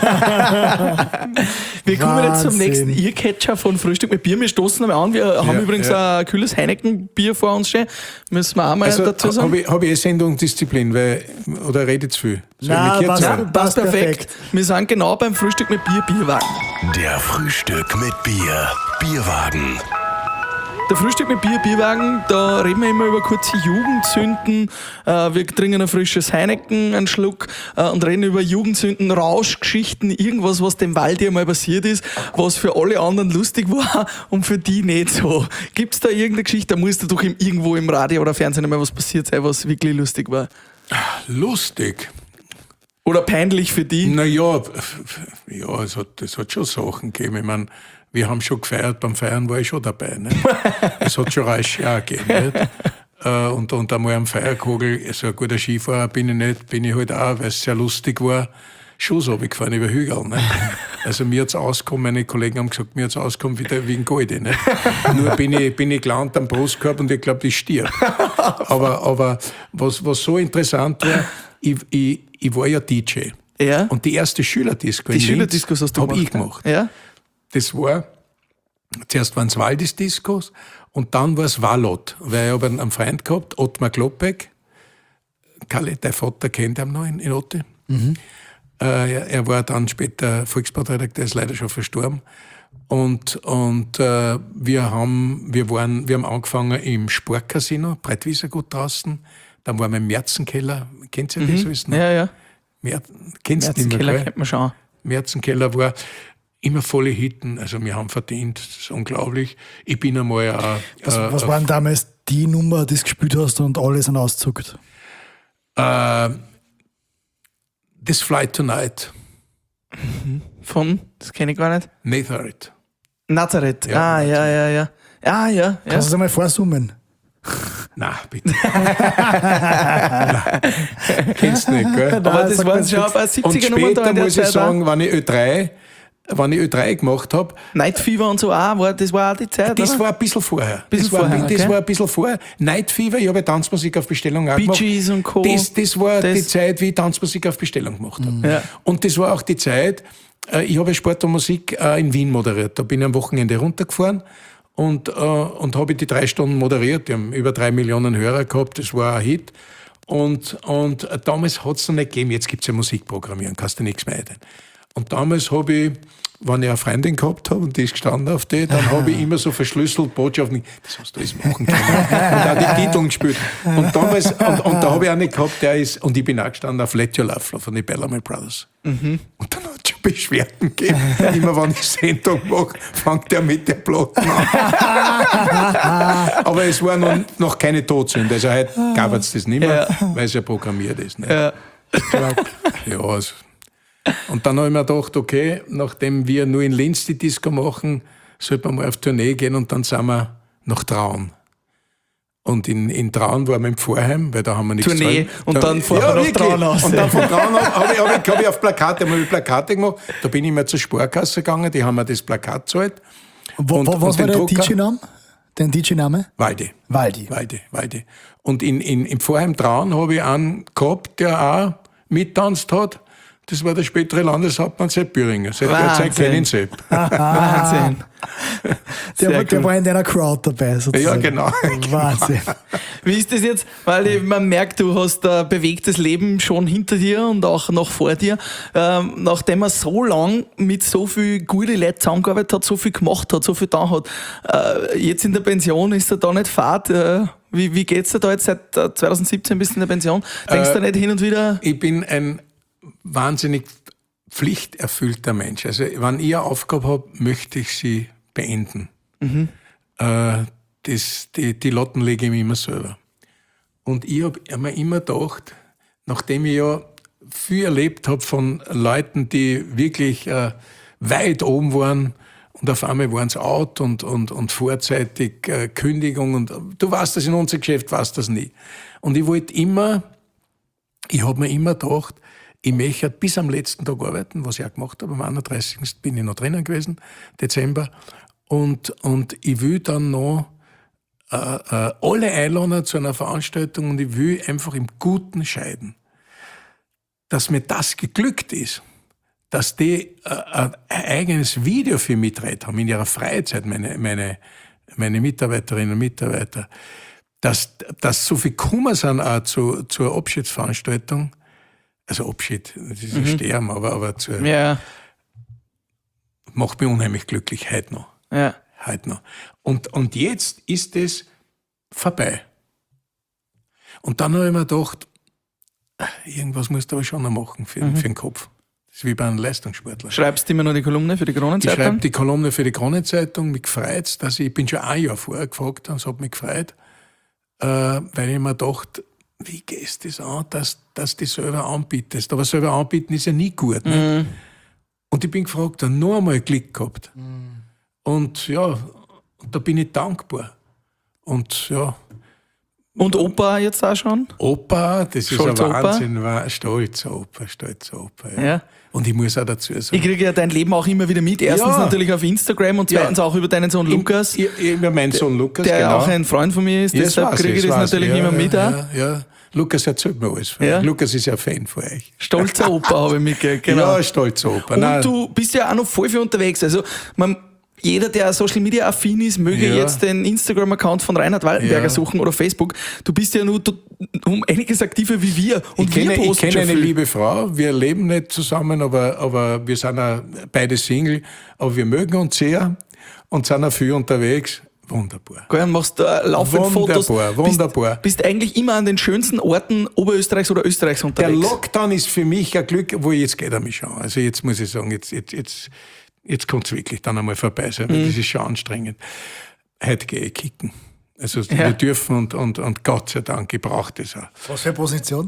Ja. Wir kommen jetzt zum nächsten Earcatcher von Frühstück mit Bier. Wir stoßen einmal an. Wir ja, haben übrigens ja. ein kühles Heineken-Bier vor uns stehen. Müssen wir auch mal also, dazu sagen. Habe ich, hab ich eine Sendungsdisziplin, weil, oder rede zu viel? Nein, passt, ja, passt perfekt. perfekt. Wir sind genau beim Frühstück mit Bier, Bierwagen. Der Frühstück mit Bier, Bierwagen. Der Frühstück mit Bier, Bierwagen, da reden wir immer über kurze Jugendsünden. Äh, wir trinken ein frisches Heineken, einen Schluck äh, und reden über Jugendsünden, Rauschgeschichten, irgendwas, was dem Waldi einmal passiert ist, was für alle anderen lustig war und für die nicht so. Gibt es da irgendeine Geschichte, da muss da doch irgendwo im Radio oder Fernsehen einmal was passiert sein, was wirklich lustig war? Lustig? Oder peinlich für die? Naja, ja, es hat, es hat schon Sachen gegeben. Ich meine, wir haben schon gefeiert, beim Feiern war ich schon dabei. Ne? Es hat schon Reich auch gegeben. Nicht? Und, und einmal am Feierkogel, so ein guter Skifahrer bin ich nicht, bin ich halt auch, weil es sehr lustig war, Schuss runtergefahren über Hügel. Ne? Also mir hat es ausgekommen, meine Kollegen haben gesagt, mir hat es ausgekommen wie, der, wie ein Goldi. Ne? Nur bin ich, bin ich gelandet am Brustkorb und ich glaube, ich stirb. Aber, aber was, was so interessant war, ich, ich, ich war ja D J. Ja? Und die erste Schülerdisco die Schülerdiscos hast du habe gemacht, ich gemacht. Ja? Das war, zuerst waren es Waldis-Discos und dann war es Wallot, weil ich habe einen Freund gehabt, Ottmar Kloppeck, Kalle, dein Vater kennt ihn noch in, in Otte. Mhm. Äh, er, er war dann später Volksparteiredakteur, ist leider schon verstorben. Und, und äh, wir, haben, wir, waren, wir haben angefangen im Sportcasino, Breitwiesergut draußen, dann waren wir im Märzenkeller, kennt ihr das? Mhm. Alles, ja, ja. Mer- kennst du nicht mehr? Märzenkeller kennt man schon. Märzenkeller war immer volle Hitten, also wir haben verdient, das ist unglaublich. Ich bin einmal auch... Was, äh, was waren damals die Nummer, die du gespielt hast und alles an auszuckt? Äh, This Flight Tonight. Von? Das kenne ich gar nicht. Nazareth. Nazareth. Ja, ah, Nazareth. ja, ja, ja. Ah, ja, ja. Kannst du das einmal vorsummen? Nein, bitte. Nein. Kennst du nicht, gell? Aber das waren schon ein paar Und siebziger Nummern da später in der muss ich Zeit. sagen, wenn ich Ö drei, wenn ich Ö drei gemacht habe, Night Fever und so auch, war, das war auch die Zeit, das oder? war ein bisschen vorher. Bisschen das war, vorher, das okay. war ein bisschen vorher. Night Fever, ich habe Tanzmusik auf Bestellung auch Bee gemacht. Gees und Co. Das, das war Das- die Zeit, wie ich Tanzmusik auf Bestellung gemacht habe. Ja. Und das war auch die Zeit, äh, ich habe Sport und Musik äh, in Wien moderiert. Da bin ich am Wochenende runtergefahren und, äh, und habe die drei Stunden moderiert. Die haben über drei Millionen Hörer gehabt, das war ein Hit. Und, und äh, damals hat es noch nicht gegeben, jetzt gibt es ja Musikprogrammieren, kannst du nichts mehr ein. Und damals habe ich, wenn ich eine Freundin gehabt habe und die ist gestanden auf die, dann habe ich immer so verschlüsselt Botschaften, das hast du alles machen können. Und auch die Titel gespielt. Und damals, und, und da habe ich einen gehabt, der ist, und ich bin auch gestanden auf Let Your Love Flow von den Bellamy Brothers. Mhm. Und dann hat es schon Beschwerden gegeben. Immer wenn ich Sendung mache, fängt der mit der Platten an. Aber es war noch, noch keine Todsünde. Also heute gab es das nicht mehr, ja. Weil es ja programmiert ist. Nicht? Ja. Ja, also. Und dann habe ich mir gedacht, okay, nachdem wir nur in Linz die Disco machen, sollte man mal auf Tournee gehen und dann sind wir nach Traun. Und in, in Traun waren wir im Pfarrheim, weil da haben wir nichts Tournee. dran. Und dann fahren wir nach Traun aus. Und dann von Traun aus habe ich, hab ich, hab ich auf Plakate, hab ich Plakate gemacht. Da bin ich mal zur Sparkasse gegangen, die haben mir das Plakat gezahlt. Wo, Und- wo, was und war den der Drucker- D J-Name? Dein D J-Name? Waldi. Waldi. Waldi, Waldi. Und in, in, im Pfarrheim Traun habe ich einen gehabt, der auch mittanzt hat. Das war der spätere Landeshauptmann Sepp Büringer. Seit der Zeit kenne ich ihn Sepp. Wahnsinn. Der, Sehr war- der cool. war in deiner Crowd dabei, sozusagen. Ja, genau. Wahnsinn. Wie ist das jetzt? Weil ich, man merkt, du hast ein bewegtes Leben schon hinter dir und auch noch vor dir. Ähm, nachdem man so lang mit so viel guten Leuten zusammengearbeitet hat, so viel gemacht hat, so viel da hat, äh, jetzt in der Pension ist er da nicht fad. Äh, wie, wie geht's dir da jetzt seit äh, zwanzig siebzehn bist du in der Pension? Denkst Äh, du nicht hin und wieder? Ich bin ein wahnsinnig pflichterfüllter Mensch. Also, wenn ich eine Aufgabe habe, möchte ich sie beenden. Mhm. Äh, das, die, die Latten lege ich mir immer selber. Und ich habe mir immer gedacht, nachdem ich ja viel erlebt habe von Leuten, die wirklich äh, weit oben waren und auf einmal waren sie out und, und, und vorzeitig äh, Kündigung. Und du weißt das in unserem Geschäft, weißt das nie. Und ich wollte immer, ich habe mir immer gedacht, ich möchte bis am letzten Tag arbeiten, was ich auch gemacht habe. Am einunddreißigsten bin ich noch drinnen gewesen, Dezember. Und, und ich will dann noch äh, äh, alle einladen zu einer Veranstaltung und ich will einfach im Guten scheiden. Dass mir das geglückt ist, dass die äh, ein eigenes Video für mich gedreht haben in ihrer Freizeit, meine, meine, meine Mitarbeiterinnen und Mitarbeiter, dass, dass so viel gekommen sind auch zu, zur Abschiedsveranstaltung. Also Abschied, das ist ein Sterben, aber, aber zu, Ja, macht mich unheimlich glücklich, heute noch. ja. Heute noch. Und, und jetzt ist es vorbei. Und dann habe ich mir gedacht, irgendwas musst du aber schon noch machen für, für den Kopf. Das ist wie bei einem Leistungssportler. Schreibst du immer noch die Kolumne für die Ich schreibe Kronenzeitung? die Kolumne für die Kronenzeitung, mich gefreut, dass ich, ich bin schon ein Jahr vorher gefragt, und es hat mich gefreut, äh, weil ich mir gedacht, wie gehst du das an, dass, dass du das selber anbietest? Aber selber anbieten ist ja nie gut. Ne? Und ich bin gefragt, dann noch einmal Glück gehabt. Und ja, da bin ich dankbar. Und ja, Und Opa jetzt auch schon? Opa, das ist Stolzer ein Opa? Wahnsinn, war ein stolzer Opa, stolzer Opa. Ja. Ja. Und ich muss auch dazu sagen, Ich kriege ja dein Leben auch immer wieder mit. Erstens Ja. natürlich auf Instagram und zweitens Ja. auch über deinen Sohn Lukas, Ich, ich, über meinen Sohn Lukas, der genau. auch ein Freund von mir ist. Ja, Deshalb weiß kriege ich das weiß natürlich ja, immer mit. Ja, auch. ja, ja. Lukas erzählt mir alles. Ja. Lukas ist ja ein Fan von euch. Stolzer Opa habe ich mitgekriegt. Genau. Ja, stolzer Opa. Und Nein, du bist ja auch noch voll viel unterwegs. Also man, jeder, der Social Media affin ist, möge Ja. jetzt den Instagram-Account von Reinhard Waltenberger Ja. suchen oder Facebook. Du bist ja nur to- um einiges aktiver wie wir. Und ich wir kenne, ich posten kenne schon eine viel. liebe Frau. Wir leben nicht zusammen, aber, aber wir sind auch beide Single. Aber wir mögen uns sehr und sind auch viel unterwegs. Wunderbar. Gell, und machst äh, laufend Fotos. Wunderbar, wunderbar. Bist, bist eigentlich immer an den schönsten Orten Oberösterreichs oder Österreichs Der unterwegs. Lockdown ist für mich ein Glück, wo jetzt geht er mich schon. Also jetzt muss ich sagen, jetzt, jetzt, jetzt, jetzt kann es wirklich dann einmal vorbei sein, weil das ist schon anstrengend. Heute gehe ich kicken. Also Ja. wir dürfen und, und, und Gott sei Dank, ich brauche das auch. Was für eine Position?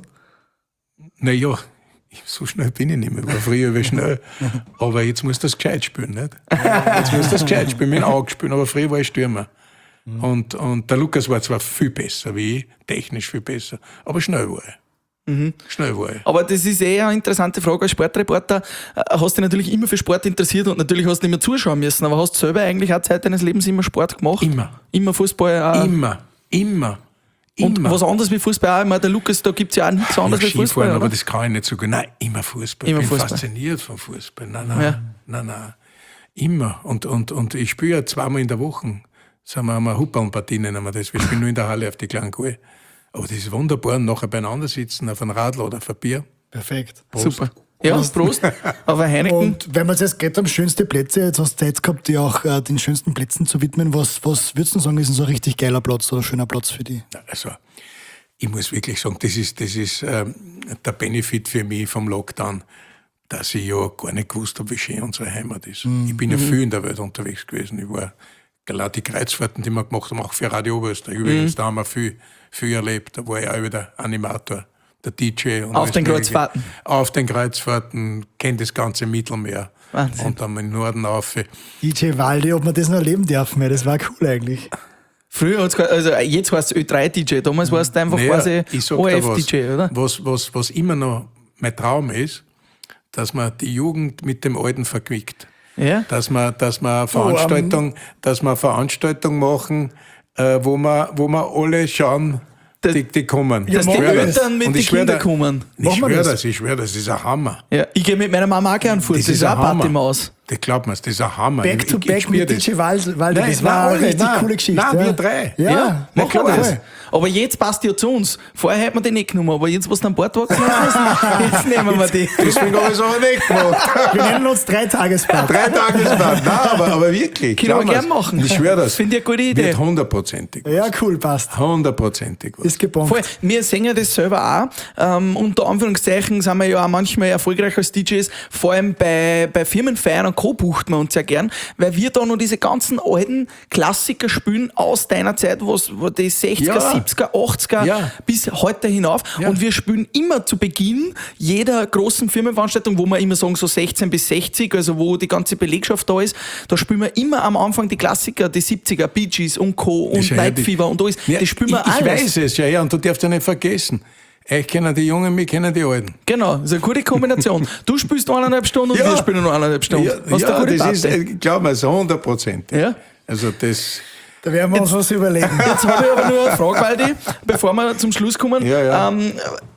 Naja, so schnell bin ich nicht mehr. War früher war schnell. Aber jetzt muss das gescheit spielen, nicht? Jetzt muss das gescheit spielen, mit dem Auge spielen. Aber früher war ich Stürmer. Und, und der Lukas war zwar viel besser wie ich, technisch viel besser, aber schnell war ich. Schnell war ich. Aber das ist eher eine interessante Frage als Sportreporter. Äh, Hast dich natürlich immer für Sport interessiert und natürlich hast du nicht mehr zuschauen müssen, aber hast du selber eigentlich auch Zeit deines Lebens immer Sport gemacht? Immer. Immer Fußball auch. Immer, immer, Und immer. was anderes wie Fußball auch? Ich meine, der Lukas, da gibt es ja auch nichts anderes wie Skifahren, Fußball. aber Oder? das kann ich nicht so gut. Nein, immer Fußball. Immer ich bin Fußball. fasziniert vom Fußball. Nein, nein, Ja. nein, nein. Immer. Und, und, und ich spiele ja zweimal in der Woche. Sagen wir einmal Huppelpartie nennen wir das. Wir spielen nur in der Halle auf die kleinen Goal. Aber das ist wunderbar. Und nachher beieinander sitzen auf einem Radl oder auf ein Bier. Perfekt. Super. Ja, Prost. Auf ein Heineken. Und wenn man jetzt geht um schönste Plätze, jetzt hast du Zeit gehabt, die auch äh, den schönsten Plätzen zu widmen, was, was würdest du sagen, ist denn so ein richtig geiler Platz oder schöner Platz für die? Also, ich muss wirklich sagen, das ist, das ist ähm, der Benefit für mich vom Lockdown, dass ich ja gar nicht gewusst habe, wie schön unsere Heimat ist. Mhm. Ich bin ja viel in der Welt unterwegs gewesen. Ich war genau die Kreuzfahrten, die wir gemacht haben, auch für Radio Oberösterreich. Übrigens, Mhm. da haben wir viel, viel erlebt. Da war ich auch wieder Animator, der D J. Und Auf alles den Mögliche. Kreuzfahrten? Auf den Kreuzfahrten, kennt das ganze Mittelmeer. Wahnsinn. Und dann im Norden rauf. D J Waldi, ob wir das noch erleben dürfen, ja, das war cool eigentlich. Früher hat's ge- also jetzt heißt es Ö drei D J, damals war es einfach Naja, quasi ich sag O dir F D J, oder? Was, was, was immer noch mein Traum ist, dass man die Jugend mit dem Alten verquickt. Ja? Dass wir, dass wir eine Oh, Veranstaltung, dass wir eine Veranstaltung machen, äh, wo wir, wo wir alle schauen, die, die kommen. Dass Ich die schwör das. Eltern mit Und den ich schwör Kindern da- kommen. Ich Machen wir schwöre das? das, ich schwöre das, das ist ein Hammer. Ja, ich gehe mit meiner Mama auch gern fort, das, Das ist ist auch ein eine Hammer. Partymaus. Das glaubt man, das ist ein Hammer. Back Ich- to ich- ich back spür mit das. D J Wald- Walder, Nein, das war nein, eine alle, richtig nein. coole Geschichte. Nein, ja. wir drei. Ja, Ja, na machen klar. wir das. Aber jetzt passt ja zu uns. Vorher hätten wir die nicht genommen, aber jetzt, was du an Bord wachsen hast, jetzt nehmen wir die. Deswegen habe ich es aber nicht gemacht. Wir nennen uns drei Tagesbad. Drei Tagesbad. Nein, aber, aber wirklich. Können wir glauben gern wir's. machen. Ich schwöre das. Finde ich eine gute Idee. Wird hundertprozentig. Ja, cool, passt. Hundertprozentig. was. Ist gebongt. Voll. Wir singen ja das selber auch. Ähm, unter Anführungszeichen sind wir ja auch manchmal erfolgreich als D Js. Vor allem bei, bei Firmenfeiern und Co. bucht man uns sehr gern, weil wir da noch diese ganzen alten Klassiker spielen aus deiner Zeit, was, wo die sechziger, Ja. siebziger, achtziger Ja. bis heute hinauf. Ja. Und wir spielen immer zu Beginn jeder großen Firmenveranstaltung, wo wir immer sagen, so sechzehn bis sechzig, also wo die ganze Belegschaft da ist, da spielen wir immer am Anfang die Klassiker, die siebziger, Bee Gees und Co. und ja Night die- Fever und alles. Ja, Das spielen wir ich, ich alles. weiß es, ja, ja, und du darfst ja nicht vergessen. Ich kenne die Jungen, wir kennen die Alten. Genau, das ist eine gute Kombination. Du spielst eineinhalb Stunden und Ja. wir spielen noch eineinhalb Stunden. Ja, Hast du ja eine gute das ist, Party? äh, glaub mir, so hundertprozentig. Ja. Also das, Da werden wir uns was überlegen. Jetzt habe ich aber nur eine Frage, Waldi, bevor wir zum Schluss kommen. Ja, ja. Ähm,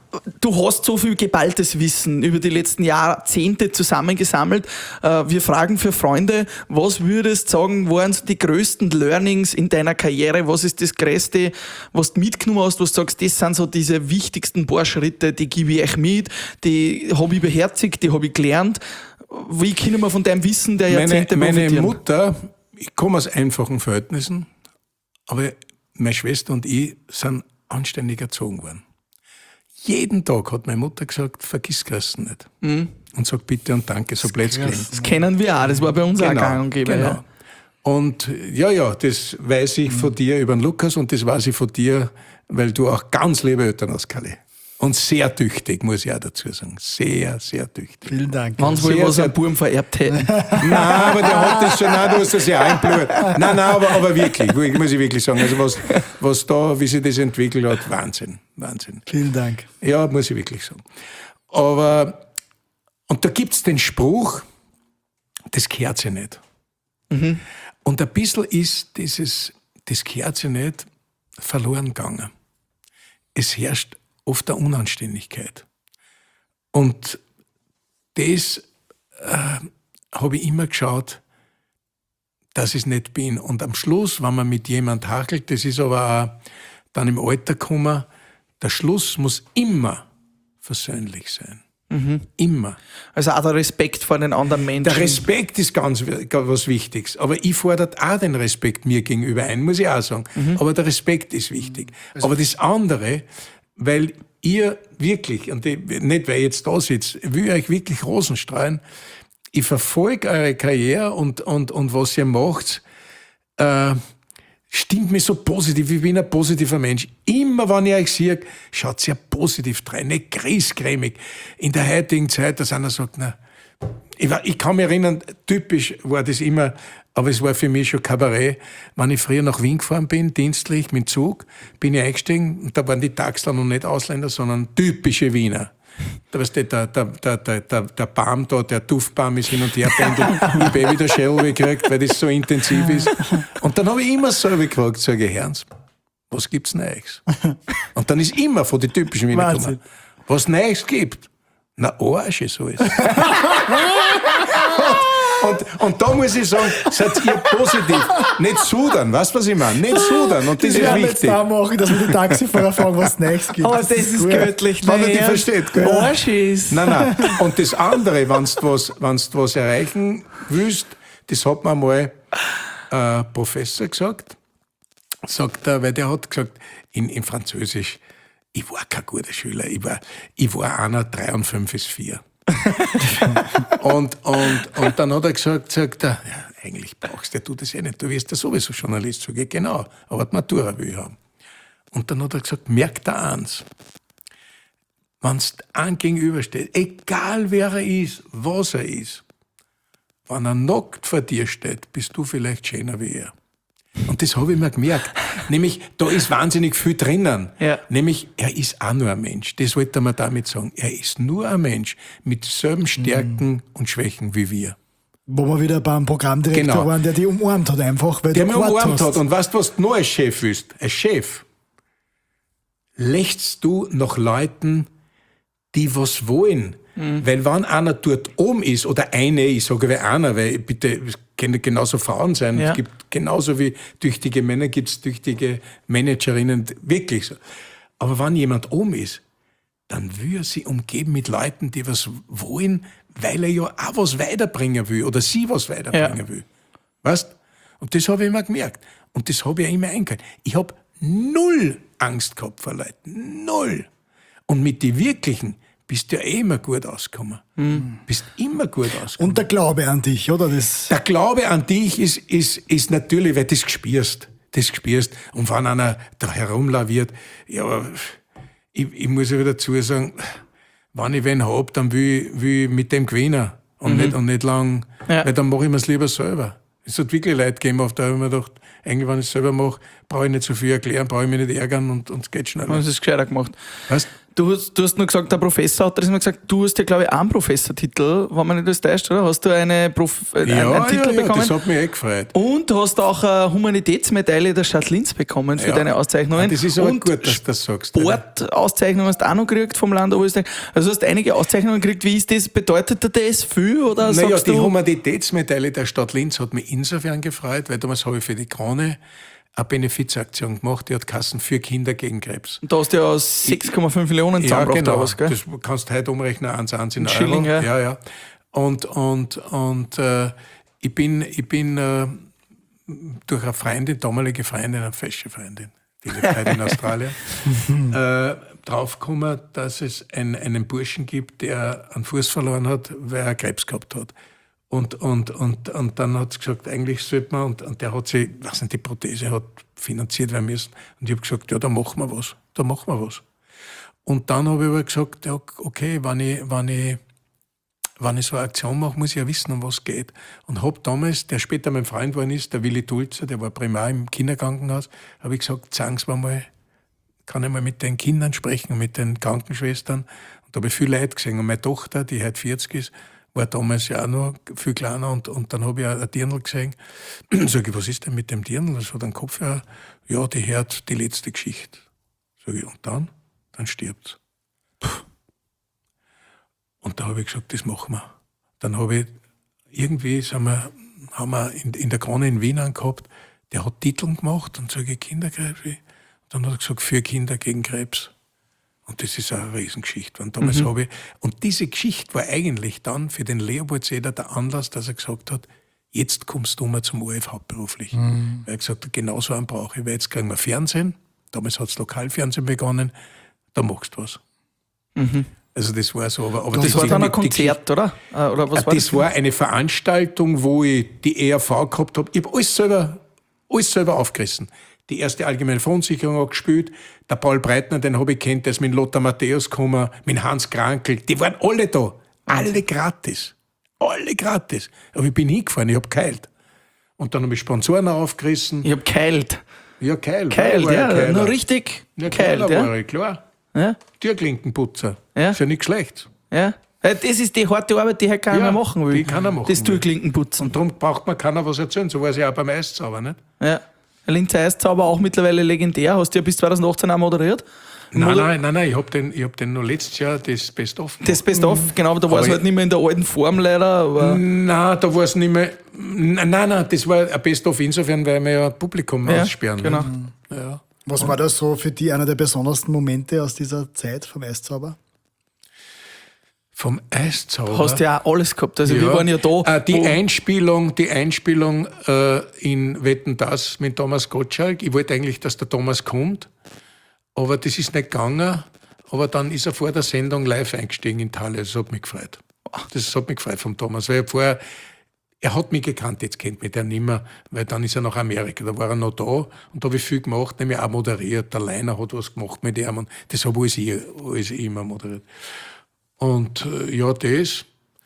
du hast so viel geballtes Wissen über die letzten Jahrzehnte zusammengesammelt. Äh, wir fragen für Freunde, was würdest du sagen, waren so die größten Learnings in deiner Karriere? Was ist das Größte, was du mitgenommen hast, was du sagst, das sind so diese wichtigsten paar Schritte, die gebe ich euch mit, die habe ich beherzigt, die habe ich gelernt. Wie können wir von deinem Wissen der meine, Jahrzehnte meine profitieren? Mutter, ich komme aus einfachen Verhältnissen, aber meine Schwester und ich sind anständig erzogen worden. Jeden Tag hat meine Mutter gesagt, vergiss Christen nicht. Mhm. Und sag bitte und danke, so blöd es klingt. Das kennen wir auch, das war bei uns auch gang und gäbe. genau. Ja. Und ja, ja, das weiß ich von dir über den Lukas und das weiß ich von dir, weil du auch ganz liebe Eltern hast, Kalle. Und sehr tüchtig, muss ich auch dazu sagen. Sehr, sehr tüchtig. Vielen Dank. Wenn sie wohl Sehr, was sehr- am Buben vererbt hätten. Nein, aber der hat das schon, nein, du hast das ja auch im Blut. Nein, nein, aber, aber wirklich, muss ich wirklich sagen. Also was, was da, wie sich das entwickelt hat, Wahnsinn, Wahnsinn. Vielen Dank. Ja, muss ich wirklich sagen. Aber, und da gibt's den Spruch, das gehört sich nicht. Und ein bisschen ist dieses, das gehört sich nicht, verloren gegangen. Es herrscht oft eine Unanständigkeit. Und das äh, habe ich immer geschaut, dass ich es nicht bin. Und am Schluss, wenn man mit jemand hakelt, das ist aber auch dann im Alter gekommen, der Schluss muss immer versöhnlich sein. Immer. Also auch der Respekt vor den anderen Menschen. Der Respekt ist ganz wi- was Wichtiges. Aber ich fordere auch den Respekt mir gegenüber ein, muss ich auch sagen. Aber der Respekt ist wichtig. Aber das andere, weil ihr wirklich, und ich, nicht weil ich jetzt da sitzt, ich will euch wirklich Rosen streuen. Ich verfolge eure Karriere und, und, und was ihr macht, äh, stimmt mir so positiv. Ich bin ein positiver Mensch. Immer wenn ich euch sehe, schaut sehr positiv rein, nicht griesgrämig. In der heutigen Zeit, dass einer sagt, na, ich, war, ich kann mich erinnern, typisch war das immer, aber es war für mich schon Kabarett. Wenn ich früher nach Wien gefahren bin, dienstlich mit dem Zug, bin ich eingestiegen und da waren die Taxler noch nicht Ausländer, sondern typische Wiener. Da weißt du, der, der, der, der, der, der Baum da, der Duftbaum ist hin und her pendelt. Ich habe eh wieder Schädel gekriegt, weil das so intensiv ist. Und dann habe ich immer selber gefragt, sage ich, Herrns, was gibt's Neues? Und dann ist immer von den typischen Wiener Wahnsinn. gekommen, was Neues gibt. Na, Arsch ist alles. Und, und da muss ich sagen, seid ihr positiv. Nicht sudern, weißt du, was ich meine? Nicht sudern. Und das, Das ist werden wir jetzt wichtig. da machen, dass wir die Taxifahrer fragen, was es nächstes gibt. Aber das ist gut. göttlich. Wenn man die Nein, versteht, gell? Arsch ist. Nein, nein. Und das andere, wenn du was, wenn's du was erreichen willst, das hat mir mal ein Professor gesagt, sagt er, weil der hat gesagt, in, in Französisch, ich war kein guter Schüler, ich war, ich war einer, drei und fünf ist vier. und, und, und dann hat er gesagt, sagt er, ja, eigentlich brauchst du das eh nicht, du wirst ja sowieso Journalist. Sag ich, genau, aber die Matura will ich haben. Und dann hat er gesagt, merk da eins, wenn es einem gegenübersteht, egal wer er ist, was er ist, wenn er nackt vor dir steht, bist du vielleicht schöner wie er. Und das habe ich mir gemerkt. Nämlich, da ist wahnsinnig viel drinnen. Ja. Nämlich, er ist auch nur ein Mensch. Das wollte man damit sagen. Er ist nur ein Mensch mit selben Stärken mhm. und Schwächen wie wir. Wo wir wieder beim Programmdirektor Genau. waren, der die umarmt hat einfach, weil Der du mich umarmt hast. hat. Und weißt du, was du noch als Chef willst? Als Chef lächst du nach Leuten, die was wollen. Mhm. Weil wenn einer dort oben ist, oder eine, ich sage wie einer, weil bitte, es können genauso Frauen sein, Ja. es gibt genauso wie tüchtige Männer, gibt es tüchtige Managerinnen, wirklich so. Aber wenn jemand oben ist, dann will er sich umgeben mit Leuten, die was wollen, weil er ja auch was weiterbringen will oder sie was weiterbringen Ja. will. Weißt? Und das habe ich immer gemerkt. Und das habe ich auch immer eingehalten. Ich habe null Angst gehabt vor Leuten. Null. Und mit den Wirklichen bist du ja eh immer gut ausgekommen. Mhm. Bist immer gut ausgekommen. Und der Glaube an dich, oder? Das Der Glaube an dich ist, ist, ist natürlich, weil du das spürst. Das spürst. Und wenn einer da herumlaviert, ja, aber ich, ich muss ja wieder dazu sagen, wenn ich wen hab, dann will, ich- will ich mit dem gewinnen. Und, Mhm. nicht, und nicht lang, Ja. weil dann mache ich mir's lieber selber. Es hat wirklich Leute gegeben, auf da habe ich mir gedacht, eigentlich, wenn ich es selber mache, brauche ich nicht so viel erklären, brauche ich mich nicht ärgern und, und es geht schneller. Haben sie es gescheiter gemacht. Weißt? Du hast, du hast nur gesagt, der Professor hat das immer gesagt, du hast ja, glaube ich, auch einen Professortitel, wenn man nicht das täuscht, oder? Hast du eine Prof äh, einen, Ja, einen Titel ja, ja, bekommen? das hat mich eh gefreut. Und hast auch eine Humanitätsmedaille der Stadt Linz bekommen für Ja. deine Auszeichnungen. Das ist aber und gut, dass du das sagst. Sportauszeichnungen hast du auch noch gekriegt vom Land Oberösterreich. Also hast du einige Auszeichnungen gekriegt. Wie ist das? Bedeutet dir das viel? Oder Naja, sagst die du, Humanitätsmedaille der Stadt Linz hat mich insofern gefreut, weil damals habe ich für die Krone eine Benefizaktion gemacht, die hat Kassen für Kinder gegen Krebs. da hast du ja sechs Komma fünf Millionen Ja, zusammengebracht genau. oder was, gell? Das kannst du heute umrechnen, eins eins in Ein Euro. Schilling, ja. ja, ja. Und, und, und äh, ich bin, ich bin äh, durch eine Freundin, damalige Freundin, eine fesche Freundin, die lebt heute in Australien, äh, draufgekommen, dass es ein, einen Burschen gibt, der einen Fuß verloren hat, weil er Krebs gehabt hat. Und, und, und, und dann hat sie gesagt, eigentlich sollte man, und, und der hat sich, was nicht, die Prothese hat finanziert werden müssen. Und ich habe gesagt, ja, da machen wir was, da machen wir was. Und dann habe ich aber gesagt, ja, okay, wenn ich, wenn ich, wenn ich so eine Aktion mache, muss ich ja wissen, um was es geht. Und habe damals, der später mein Freund geworden ist, der Willi Dulzer, der war Primar im Kinderkrankenhaus, habe ich gesagt, sagen Sie mir mal, kann ich mal mit den Kindern sprechen, mit den Krankenschwestern. Und da habe ich viele Leute gesehen. Und meine Tochter, die heute vierzig ist, war damals ja auch noch viel kleiner. Und, und dann habe ich auch ein Dirndl gesehen. Sag ich, was ist denn mit dem Dirndl? Das hat einen Kopfhörer. Ja, die hört die letzte Geschichte. Sag ich, und dann? Dann stirbt's. Und da habe ich gesagt, das machen wir. Dann habe ich, irgendwie sind wir, haben wir in, in der Krone in Wien angehabt, der hat Titeln gemacht und sage ich, Kinderkrebs. Und dann hat er gesagt, für Kinder gegen Krebs. Und das ist eine Riesengeschichte. Und damals habe ich, und diese Geschichte war eigentlich dann für den Leopold Seder der Anlass, dass er gesagt hat, jetzt kommst du mal zum O R F hauptberuflich. Mhm. Weil er gesagt hat, genau so einen brauche ich, weil jetzt kriegen wir Fernsehen. Damals hat das Lokalfernsehen begonnen. Da machst du was. Mhm. Also das war so. Aber, aber Das, war die- dann ein die- die Konzert, oder? Äh, oder was Ah, war das das? war eine Veranstaltung, wo ich die E R V gehabt habe. Ich habe alles selber, alles selber aufgerissen. Die erste allgemeine Verunsicherung hat gespielt. Der Paul Breitner, den habe ich kennt, der ist mit Lothar Matthäus gekommen, mit Hans Krankel. Die waren alle da. Alle gratis. Alle gratis. Aber ich bin hingefahren, ich habe geheilt. Und dann habe ich Sponsoren aufgerissen. Ich hab geheilt. Ja, geil. Geheilt, war ja. Keiler. Nur richtig Ja, geheilt, Keiler ja. war ich, klar. Ja? Türklinkenputzer. Ja. Ist ja nicht schlecht. Ja. Äh, Das ist die harte Arbeit, die halt keiner Ja, mehr machen will. die keiner machen Das will. Durchklinkenputzen. Und darum braucht man keiner was erzählen. So war es ja auch beim Eiszauber, nicht? Ja. Linzer Eiszauber auch mittlerweile legendär. Hast du ja bis zwanzig achtzehn auch moderiert. Nein, Moder- nein, nein, nein, ich habe den, ich hab den noch letztes Jahr das Best-of Das Best-of, genau, da war es Aber halt nicht mehr in der alten Form leider, aber Nein, da war es nicht mehr. Nein, nein, nein, das war ein Best-of insofern, weil wir ja Publikum ja, aussperren. genau. Ne? Ja. Was war das so für dich einer der besondersten Momente aus dieser Zeit vom Eiszauber? Vom Eiszauber. Hast ja auch alles gehabt. Also wir waren ja da. Äh, die wo- Einspielung, die Einspielung äh, in Wetten, das mit Thomas Gottschalk. Ich wollte eigentlich, dass der Thomas kommt, aber das ist nicht gegangen. Aber dann ist er vor der Sendung live eingestiegen in Thalia. Das hat mich gefreut. Das hat mich gefreut vom Thomas, weil er vorher, er hat mich gekannt, jetzt kennt mich der nicht mehr, weil dann ist er nach Amerika, da war er noch da und da habe ich viel gemacht, nämlich auch moderiert. Der Leiner hat was gemacht mit ihm und das habe alles ich, alles ich immer moderiert. Und äh, ja, das.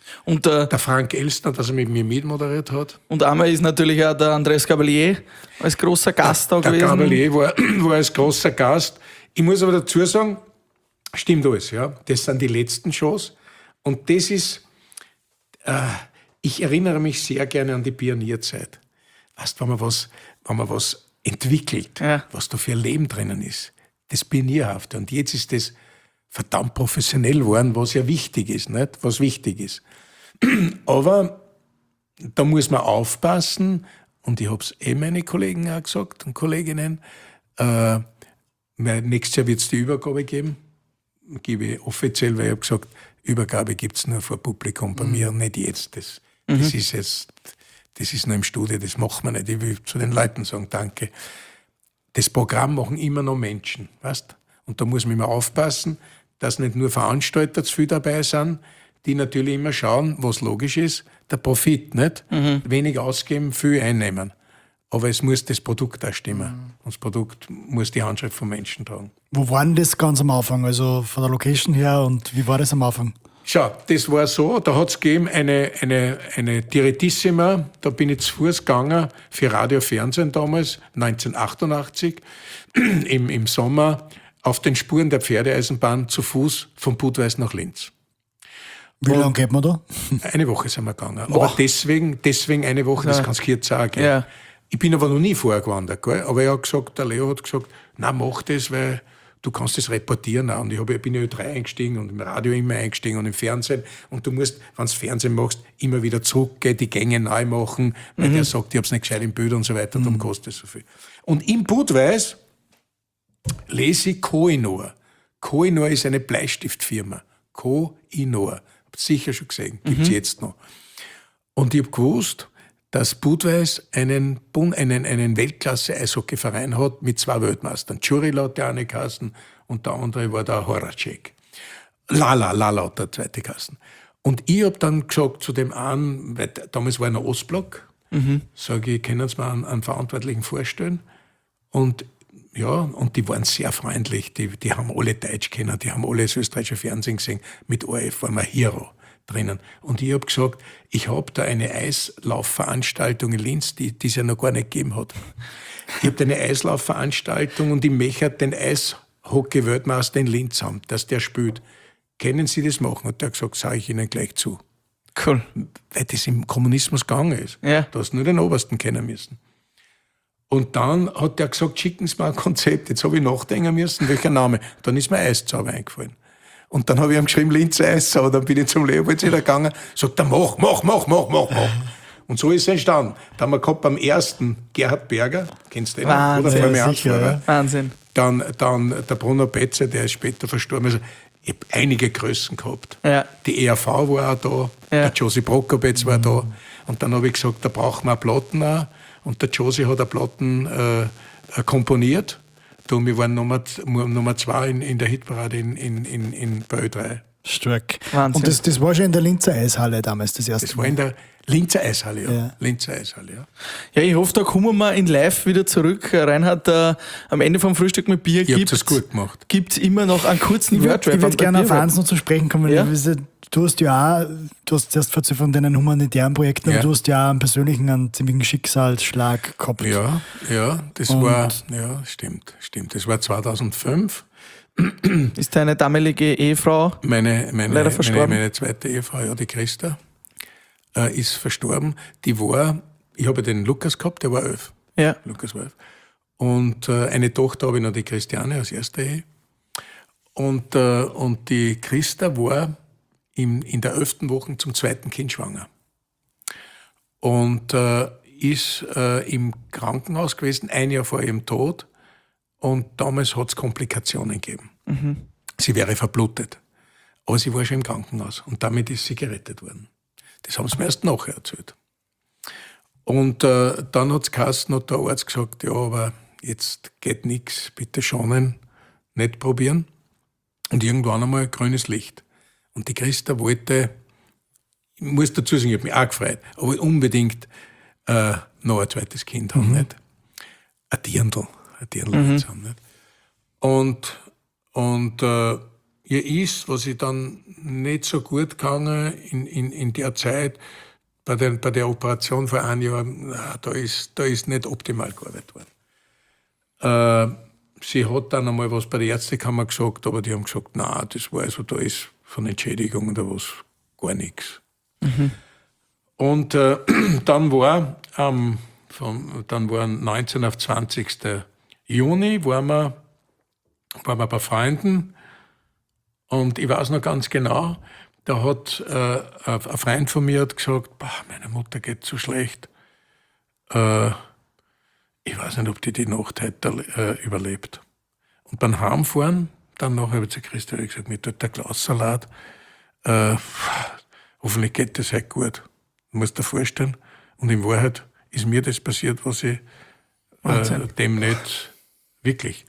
Und, äh, Der Frank Elstner, dass er mit mir mitmoderiert hat. und einmal ist natürlich auch der Andreas Gabalier als großer Gast da Der gewesen. Gabalier war, war als großer Gast. Ich muss aber dazu sagen, stimmt alles, ja. Das sind die letzten Shows. Und das ist, äh, ich erinnere mich sehr gerne an die Pionierzeit. Weißt, wenn man was, wenn man was entwickelt, Ja. was da für ein Leben drinnen ist. Das Pionierhafte. Und jetzt ist das verdammt professionell geworden, was ja wichtig ist, nicht? Was wichtig ist. Aber da muss man aufpassen, und ich habe es eh meine Kollegen auch gesagt und Kolleginnen, äh, weil nächstes Jahr wird es die Übergabe geben, gebe ich offiziell, weil ich habe gesagt, Übergabe gibt es nur vor Publikum bei mhm. mir, nicht jetzt. Das, mhm. das ist jetzt, das ist nur im Studio, das macht man nicht. Ich will zu den Leuten sagen, danke. Das Programm machen immer noch Menschen, weißt? Und da muss man immer aufpassen, dass nicht nur Veranstalter zu viel dabei sind, die natürlich immer schauen, was logisch ist, der Profit, nicht? Mhm. Wenig ausgeben, viel einnehmen. Aber es muss das Produkt auch stimmen. Mhm. Und das Produkt muss die Handschrift von Menschen tragen. Wo war denn das ganz am Anfang? Also von der Location her, und wie war das am Anfang? Schau, das war so, da hat es gegeben eine, eine, eine Direttissima, da bin ich zu Fuß gegangen für Radio Fernsehen damals, neunzehnhundertachtundachtzig, im, im Sommer, auf den Spuren der Pferdeeisenbahn zu Fuß von Budweis nach Linz. Wie lange geht man da? Eine Woche sind wir gegangen. Boah. Aber deswegen, deswegen eine Woche, das Ja. kannst du kürzer auch gehen. Ja. Ich bin aber noch nie vorher gewandert, gell? Aber er hat gesagt, der Leo hat gesagt, na mach das, weil du kannst das reportieren auch. Und ich, hab, ich bin in Ö drei eingestiegen und im Radio immer eingestiegen und im Fernsehen. Und du musst, wenn du Fernsehen machst, immer wieder zurückgehen, die Gänge neu machen, weil Mhm. der sagt, ich hab's nicht gescheit im Bild und so weiter, darum kostet es so viel. Und im Budweis lese ich Koh-i-Noor. Koh-i-Noor ist eine Bleistiftfirma. Koh-i-Noor. Habt ihr sicher schon gesehen, gibt's jetzt noch. Und ich hab gewusst, dass Budweis einen, Bund- einen, einen Weltklasse-Eishockeyverein hat mit zwei Weltmeistern. Čurila hat der eine Kasten und der andere war der Horacek. Lala, Lala hat der zweite Kasten. Und ich hab dann gesagt zu dem einen, weil damals war er ein Ostblock, mhm. sage ich, können Sie mir einen, einen Verantwortlichen vorstellen? Und ja, und die waren sehr freundlich, die, die haben alle Deutsch kennen, die haben alle das österreichische Fernsehen gesehen, mit O R F war man Hero drinnen. Und ich habe gesagt, ich habe da eine Eislaufveranstaltung in Linz, die die es ja noch gar nicht gegeben hat. Ich habe da eine Eislaufveranstaltung und ich möchte den Eishockey-Weltmeister in Linz haben, dass der spielt. Können Sie das machen? Und der hat gesagt, sage ich Ihnen gleich zu. Cool. Weil das im Kommunismus gegangen ist. Ja. Du hast nur den Obersten kennen müssen. Und dann hat der gesagt, schicken Sie mir ein Konzept. Jetzt habe ich nachdenken müssen, welcher Name. Dann ist mir Eiszauber eingefallen. Und dann habe ich ihm geschrieben, Linzer Eiszauber. Dann bin ich zum Leopold wieder gegangen, sagt er, mach, mach, mach, mach, mach, mach. Und so ist es entstanden. Da haben wir gehabt beim ersten Gerhard Berger, kennst du den? Wahnsinn, Oder Formel eins sicher, Fahrer. ja. Wahnsinn. Dann, dann der Bruno Betze, der ist später verstorben. Also, ich habe einige Größen gehabt. Ja. Die E R V war auch da, Ja. der Josi Prokopetz war da. Und dann habe ich gesagt, da brauchen wir Platten auch. Und der Josi hat eine Platten äh, komponiert. Du, wir waren Nummer, Nummer zwei in, in der Hitparade in, in, in, in bei Ö drei. Stark. Wahnsinn. Und das, das war schon in der Linzer Eishalle damals das erste Das war in der Linzer Eishalle, ja. Ja. Linzer Eishalle, ja. Ja, ich hoffe, da kommen wir in live wieder zurück. Reinhard, äh, am Ende vom Frühstück mit Bier Ihr habt gibt das gut gemacht. es immer noch einen kurzen Ich würde Wordrap. würd gerne auf eins noch zu sprechen kommen. Ja? Du hast ja auch, du hast zuerst erzählt von deinen humanitären Projekten, Ja. aber du hast ja auch einen persönlichen, einen ziemlichen Schicksalsschlag gehabt. Ja, ja, das Und- war, ja, stimmt, stimmt. Das war zweitausendfünf. Ist deine damalige Ehefrau Meine, meine, Leider meine, verstorben. meine zweite Ehefrau, ja, die Christa, äh, ist verstorben. Die war, ich habe den Lukas gehabt, der war elf. Ja. Lukas war elf. Und äh, eine Tochter habe ich noch, die Christiane aus erster Ehe. Und, äh, und die Christa war im, in der elften Woche zum zweiten Kind schwanger. Und äh, ist äh, im Krankenhaus gewesen, ein Jahr vor ihrem Tod. Und damals hat es Komplikationen gegeben. Sie wäre verblutet. Aber sie war schon im Krankenhaus und damit ist sie gerettet worden. Das haben sie mir erst nachher erzählt. Und äh, dann hat es geheißen, hat der Arzt gesagt, ja, aber jetzt geht nichts, bitte schonen, nicht probieren. Und irgendwann einmal grünes Licht. Und die Christa wollte, ich muss dazu sagen, ich habe mich auch gefreut, aber unbedingt äh, noch ein zweites Kind haben, nicht? Ein Dirndl, ein Dirndl mhm. haben, nicht? Und, und äh, ihr ist, was ich dann nicht so gut gegangen in, in, in der Zeit, bei, den, bei der Operation vor einem Jahr, na, da, ist, da ist nicht optimal gearbeitet worden. Äh, sie hat dann einmal was bei der Ärztekammer gesagt, aber die haben gesagt, nein, das war also, da ist von Entschädigung oder was gar nichts. Mhm. Und äh, dann war ähm, vom, dann war neunzehnten auf zwanzigsten Juni waren wir, waren wir bei Freunden und ich weiß noch ganz genau, da hat äh, ein Freund von mir hat gesagt, boah, meine Mutter geht so schlecht. Äh, ich weiß nicht, ob die die Nacht heute äh, überlebt. Und beim Heimfahren, dann nachher habe ich zu Christian gesagt, mir tut der Glassalat, äh, hoffentlich geht das heute gut. Du musst dir vorstellen. Und in Wahrheit ist mir das passiert, was ich äh, dem nicht wirklich.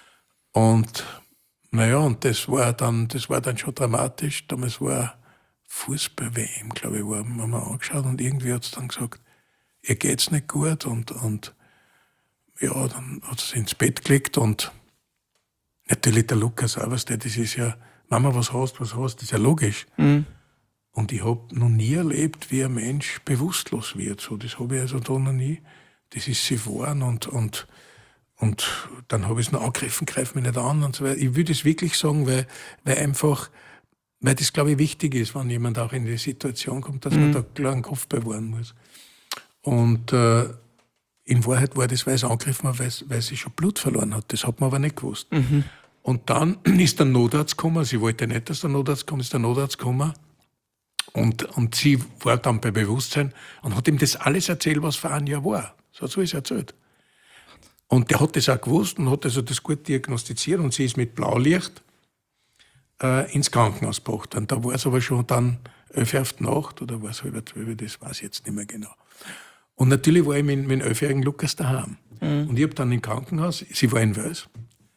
Und naja, und das war dann, das war dann schon dramatisch. Damals war Fußball-W M, glaube ich, war, haben wir angeschaut und irgendwie hat es dann gesagt, ihr geht's nicht gut und, und ja, dann hat sie ins Bett gelegt und natürlich der Lukas auch, was der, das ist ja, Mama, was hast, was hast, das ist ja logisch. Mhm. Und ich habe noch nie erlebt, wie ein Mensch bewusstlos wird. So, das habe ich also da noch nie. Das ist sie geworden und, und, und dann habe ich es noch angegriffen, greife mich nicht an und so weiter. Ich würde es wirklich sagen, weil, weil einfach, weil das, glaube ich, wichtig ist, wenn jemand auch in die Situation kommt, dass mhm. man da klar einen Kopf bewahren muss. Und äh, in Wahrheit war das, weil es angegriffen war, weil, weil sie schon Blut verloren hat. Das hat man aber nicht gewusst. Mhm. Und dann ist der Notarzt gekommen. Sie wollte nicht, dass der Notarzt kommt, ist der Notarzt gekommen. Und, und sie war dann bei Bewusstsein und hat ihm das alles erzählt, was vor einem Jahr war. So hat sie es erzählt. Und der hat das auch gewusst und hat also das gut diagnostiziert und sie ist mit Blaulicht äh, ins Krankenhaus gebracht. Und da war es aber schon dann elf auf die Nacht oder war es halb zwölf, das weiß ich jetzt nicht mehr genau. Und natürlich war ich mit, mit dem elfjährigen Lukas daheim. Mhm. Und ich habe dann im Krankenhaus, sie war in Wels,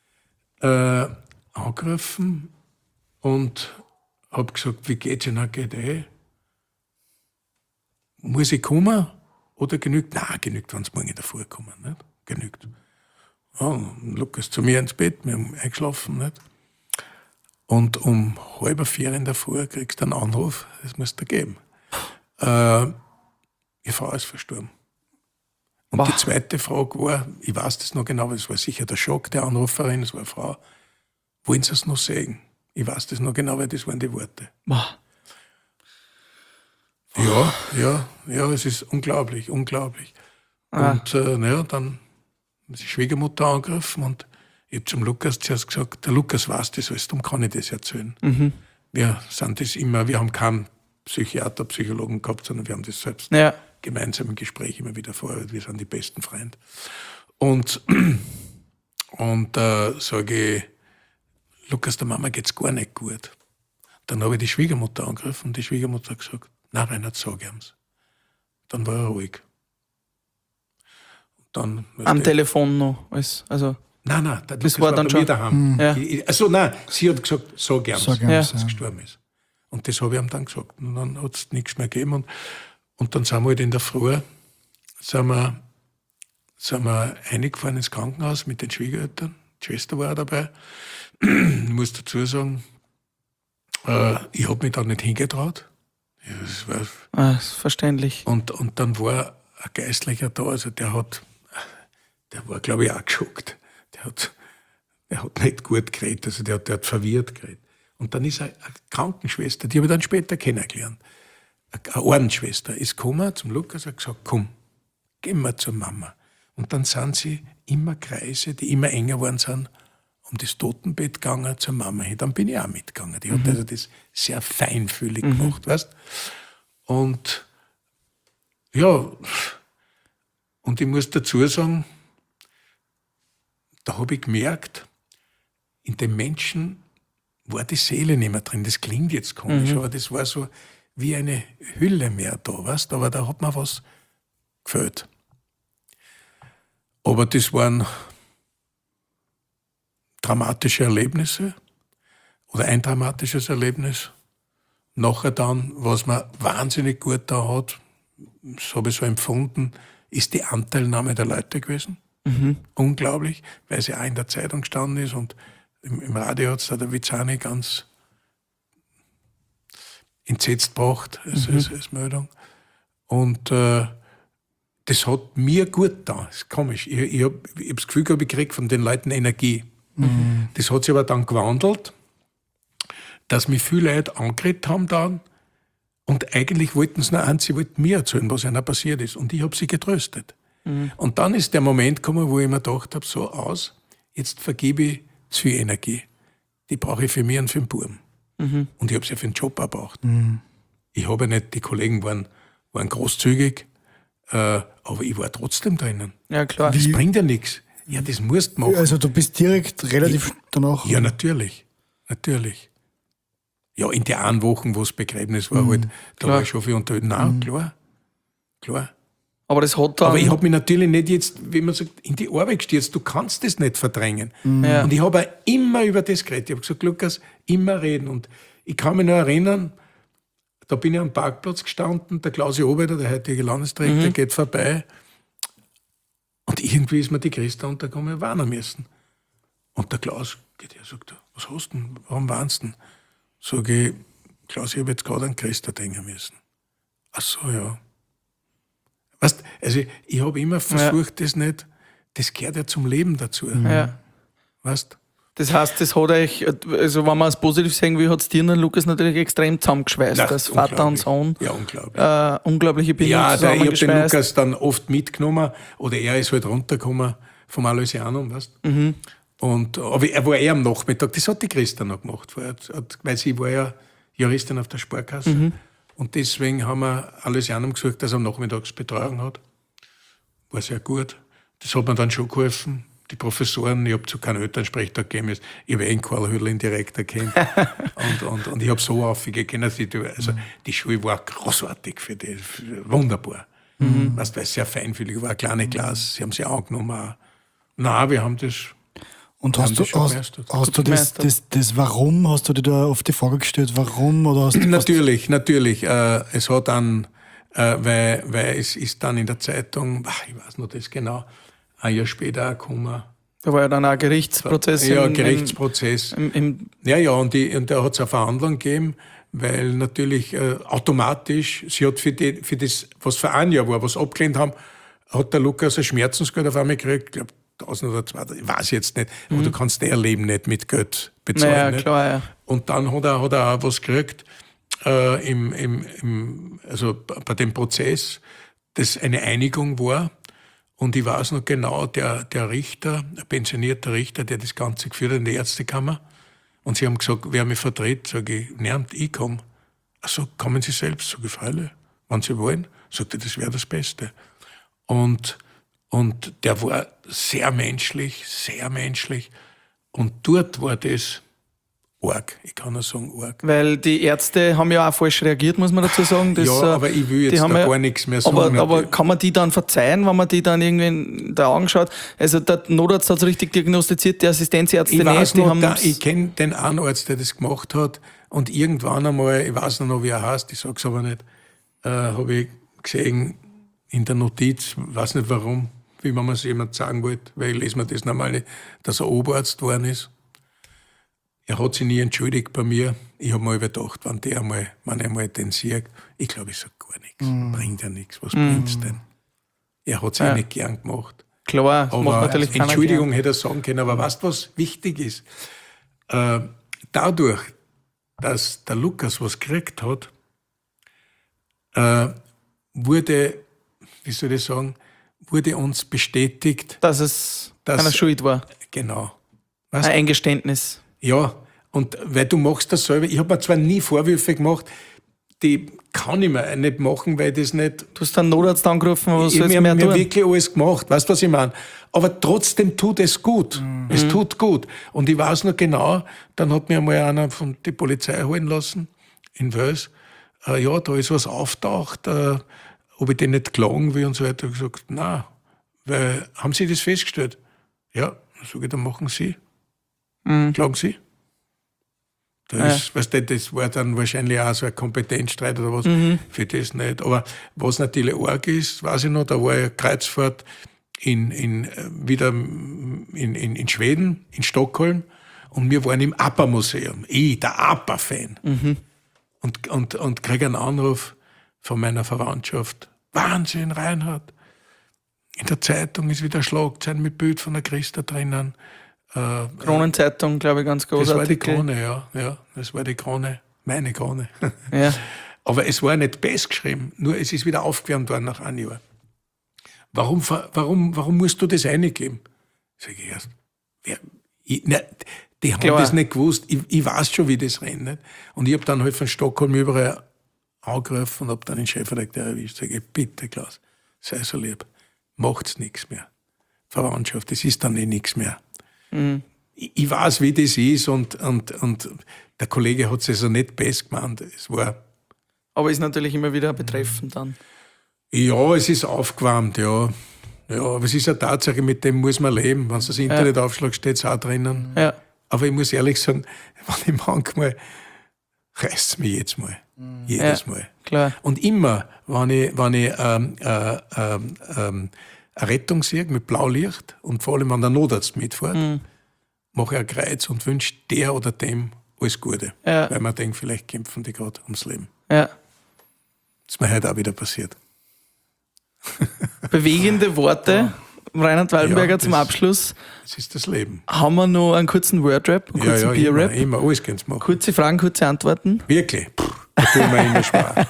äh, angerufen und habe gesagt, wie geht's Ihnen? Geht eh? Muss ich kommen? Oder genügt? Nein, genügt, wenn Sie morgen in der Früh kommen. Nicht? Genügt. Ja, Lukas zu mir ins Bett, wir haben eingeschlafen. Nicht? Und um halb vier in der Früh kriegst du einen Anruf, das muss dir geben. Äh, Ihre Frau ist verstorben. Und Boah. Die zweite Frage war, ich weiß das noch genau, es war sicher der Schock der Anruferin, es war eine Frau, wollen Sie es noch sehen? Ich weiß das noch genau, weil das waren die Worte. Boah. Ja, ja, ja, es ist unglaublich, unglaublich. Ah. Und äh, naja, dann ist die Schwiegermutter angegriffen und ich habe zum Lukas zuerst gesagt, der Lukas weiß das alles, darum kann ich das erzählen. Mhm. Wir sind das immer, wir haben keinen Psychiater, Psychologen gehabt, sondern wir haben das selbst ja. gemeinsam im Gespräch immer wieder vorher. Wir sind die besten Freunde. Und, und äh, sage ich, Lukas, der Mama geht's gar nicht gut. Dann habe ich die Schwiegermutter angegriffen und die Schwiegermutter hat gesagt, nein, Reinhard, sag ihm's. Dann war er ruhig. Und dann, am Telefon noch? Als, also nein, nein, das, das war, war dann schon daheim. Mhm. Ja. Also nein, sie hat gesagt, sag ihm's, sag ihm's, dass er ja. gestorben ist. Und das habe ich ihm dann gesagt. Und dann hat es nichts mehr gegeben. Und, und dann sind wir halt in der Früh, sind wir, sind wir reingefahren ins Krankenhaus mit den Schwiegereltern. Die Schwester war auch dabei. Ich muss dazu sagen, äh, ich habe mich da nicht hingetraut. Ja, das war ah, das ist verständlich. Und, und dann war ein Geistlicher da, also der hat, der war, glaube ich, auch geschockt. Der hat, der hat nicht gut geredet, also der hat, der hat verwirrt geredet. Und dann ist eine Krankenschwester, die habe ich dann später kennengelernt, eine Ordensschwester, ist gekommen zum Lukas und hat gesagt, komm, gehen wir zur Mama. Und dann sind sie immer Kreise, die immer enger geworden sind, um das Totenbett gegangen zur Mama hin. Dann bin ich auch mitgegangen. Die mhm. hat also das sehr feinfühlig mhm. gemacht, weißt? Und ja, und ich muss dazu sagen, da habe ich gemerkt, in dem Menschen war die Seele nicht mehr drin. Das klingt jetzt komisch, mhm. aber das war so wie eine Hülle mehr da, weißt? Aber da hat mir was gefällt. Aber das waren dramatische Erlebnisse oder ein dramatisches Erlebnis. Nachher dann, was mir wahnsinnig gut da hat, das habe ich so empfunden, ist die Anteilnahme der Leute gewesen. Mhm. Unglaublich, weil sie auch in der Zeitung gestanden ist und im, im Radio hat es da der Vizani ganz entsetzt gebracht als, mhm. als, als Meldung. Und äh, das hat mir gut getan. Das ist komisch. Ich, ich habe hab das Gefühl gehabt, ich kriege von den Leuten Energie. Mhm. Das hat sich aber dann gewandelt, dass mich viele Leute angeredet haben dann und eigentlich wollten sie nur eins, sie wollten mir erzählen, was ihnen passiert ist. Und ich habe sie getröstet. Mhm. Und dann ist der Moment gekommen, wo ich mir gedacht habe, so aus, jetzt vergebe ich zu viel Energie. Die brauche ich für mich und für den Buben. Mhm. Und ich habe sie für den Job auch gebraucht. Mhm. Ich habe nicht, die Kollegen waren, waren großzügig, äh, aber ich war trotzdem drinnen. Ja, klar. Das Wie? bringt ja nichts. Ja, das musst du machen. Also du bist direkt relativ ich, danach? Ja, natürlich. Natürlich. Ja, in den einen Wochen, wo das Begräbnis war, mhm. halt, da klar. war ich schon viel unterwegs. Nein, mhm. klar. Klar. Aber das hat dann... Aber ich habe mich natürlich nicht jetzt, wie man sagt, in die Arbeit gestürzt. Du kannst das nicht verdrängen. Mhm. Ja. Und ich habe auch immer über das geredet. Ich habe gesagt, Lukas, immer reden. Und ich kann mich noch erinnern, da bin ich am Parkplatz gestanden, der Klausi Oberter, der heutige Landesdirektor, mhm. geht vorbei. Und irgendwie ist mir die Christa untergekommen, warnen müssen. Und der Klaus geht her und sagt, was hast du denn? Warum warnst du denn? Sag ich, Klaus, ich habe jetzt gerade an Christa denken müssen. Ach so, ja. Weißt, also ich habe immer versucht, ja. das nicht, das gehört ja zum Leben dazu. Ja. Weißt? Das heißt, das hat euch, also wenn man es positiv sagen will, hat es dir und Lukas natürlich extrem zusammengeschweißt, Nein, als Vater und Sohn. Ja, unglaublich. Äh, unglaubliche Bindung ja, der, ich habe den zusammengeschweißt. Lukas dann oft mitgenommen, oder er ist halt runtergekommen vom Aloysianum, weißt du? Mhm. Und, aber er war eher am Nachmittag, das hat die Christa noch gemacht, weil sie war ja Juristin auf der Sparkasse. Mhm. Und deswegen haben wir Aloysianum gesucht, dass er am Nachmittags Betreuung hat. War sehr gut. Das hat mir dann schon geholfen. Die Professoren, ich habe zu keinem Elternsprechtag gegeben, ich habe eh einen Karl Hüdlin direkt erkannt. und, und, und ich habe so aufgegeben. Also mhm. die Schule war großartig für die, für, wunderbar. Mhm. Weißt, weil es sehr feinfühlig war, eine kleine Klasse, sie haben sie angenommen. Nein, wir haben das. Und hast du, hast, hast du das, das, das Warum, hast du dir da oft die Frage gestellt, warum? Oder hast du natürlich, natürlich. Äh, es hat dann, äh, weil, weil es ist dann in der Zeitung, ach, ich weiß noch das genau, ein Jahr später auch gekommen. Da war ja dann auch ein Gerichtsprozess. Ja, im, Gerichtsprozess. Im, im ja, ja, und, die, und da hat es eine Verhandlung gegeben, weil natürlich äh, automatisch, sie hat für, die, für das, was für ein Jahr war, was abgelehnt haben, hat der Lukas ein Schmerzensgeld auf einmal gekriegt, ich glaube, tausend oder zweitausend, ich weiß jetzt nicht, aber mhm. du kannst dein Leben nicht mit Geld bezahlen. Naja, nicht? Klar, ja. Und dann hat er, hat er auch was gekriegt, äh, im, im, im, also bei dem Prozess, das eine Einigung war. Und ich weiß noch genau, der, der Richter, ein pensionierter Richter, der das Ganze geführt hat in der Ärztekammer, und sie haben gesagt, wer mich vertritt, sage ich, nein, ich komme. Ach so, kommen Sie selbst, sage ich, freilich, wenn Sie wollen. Sagt er, das wäre das Beste. Und Und der war sehr menschlich, sehr menschlich. Und dort war das arg. Ich kann nur sagen, arg. Weil die Ärzte haben ja auch falsch reagiert, muss man dazu sagen. Das, ja, aber ich will jetzt da ja, gar nichts mehr sagen. Aber, aber kann man die dann verzeihen, wenn man die dann irgendwie in die Augen schaut? Also der Notarzt hat es richtig diagnostiziert, die Assistenzärzte ich nicht. Weiß die noch, haben da, ich kenne den einen Arzt, der das gemacht hat. Und irgendwann einmal, ich weiß noch, wie er heißt, ich sage es aber nicht, äh, habe ich gesehen in der Notiz, weiß nicht warum, wie man es jemand sagen wollte, weil ich lese mir das normal nicht, dass er Oberarzt geworden ist. Er hat sich nie entschuldigt bei mir. Ich habe mal gedacht, wenn der einmal, wenn er einmal den sieht, ich glaube, ich sage gar nichts. Mm. Bringt ja nichts. Was mm. bringt's denn? Er hat es ja nicht gern gemacht. Klar, aber macht natürlich keiner Entschuldigung gern. Hätte er sagen können, aber weißt du, was wichtig ist? Äh, dadurch, dass der Lukas was gekriegt hat, äh, wurde, wie soll ich sagen, wurde uns bestätigt, dass es dass, einer schuld war. Genau. Weißt, ein Eingeständnis. Ja, und weil du machst das selber, ich habe mir zwar nie Vorwürfe gemacht, die kann ich mir nicht machen, weil das nicht... Du hast dann Notarzt angerufen, was soll ich mehr tun? Ich tun? habe wirklich alles gemacht, weißt du, was ich meine? Aber trotzdem tut es gut. Mhm. Es tut gut. Und ich weiß noch genau, dann hat mir einmal einer von der Polizei holen lassen, in Wels. Äh, ja, da ist was auftaucht, äh, ob ich den nicht klagen will und so weiter. Ich habe gesagt, nein, weil, haben Sie das festgestellt? Ja, dann sage ich, dann machen Sie. Mhm. Klagen Sie. Das, ja. ist, weißt du, das war dann wahrscheinlich auch so ein Kompetenzstreit oder was, mhm. für das nicht. Aber was natürlich arg ist, weiß ich noch, da war ja Kreuzfahrt in, in, wieder in, in, in Schweden, in Stockholm, und wir waren im APA-Museum. Ich, der APA-Fan. Mhm. und, und, und kriege einen Anruf von meiner Verwandtschaft. Wahnsinn, Reinhard. In der Zeitung ist wieder Schlagzeilen mit Bild von der Christa drinnen. Äh, Kronenzeitung, glaube ich, ganz groß. Das war die Krone, ja, ja. Das war die Krone, meine Krone. Ja. Aber es war nicht best geschrieben, nur es ist wieder aufgewärmt worden nach einem Jahr. Warum, warum, warum musst du das reingeben? Sag ich erst. Wer, ich, ne, die haben Klar. das nicht gewusst. Ich, ich weiß schon, wie das rennt. Nicht? Und ich habe dann halt von Stockholm überall angegriffen und habe dann den Chefredakteur erwischt. Sag ich, bitte Klaus, sei so lieb, macht's nichts mehr. Verwandtschaft, das ist dann eh nichts mehr. Mhm. Ich, ich weiß, wie das ist und, und, und der Kollege hat es also nicht best gemeint. Es war... Aber ist natürlich immer wieder betreffend dann. Ja, es ist aufgewärmt, ja. Ja, aber es ist eine Tatsache, mit dem muss man leben. Wenn du das Internet ja. aufschlagst, steht es auch drinnen. Ja. Aber ich muss ehrlich sagen, wenn ich manchmal, reißt es mich jetzt mal. Mhm. Jedes ja, Mal. Klar. Und immer, wenn ich, wenn ich ähm, äh, ähm, ähm, eine Rettung sehe mit Blaulicht und vor allem, wenn der Notarzt mitfährt, mhm. mache ich ein Kreuz und wünsche der oder dem alles Gute. Ja. Weil man denkt, vielleicht kämpfen die gerade ums Leben. Ja. Das ist mir heute auch wieder passiert. Bewegende Worte. Reinhard Waldenberger ja, zum Abschluss. Das ist das Leben. Haben wir noch einen kurzen Wordrap, einen kurzen ja, ja, Bierrap? Immer, immer, alles kannst du machen. Kurze Fragen, kurze Antworten. Wirklich? Puh, da tue ich mir immer schwer.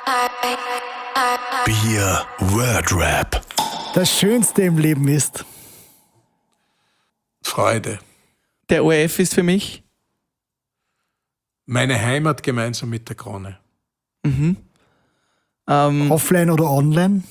Bier Wordrap. Das Schönste im Leben ist? Freude. Der O R F ist für mich? Meine Heimat gemeinsam mit der Krone. Mhm. Ähm, Offline oder online?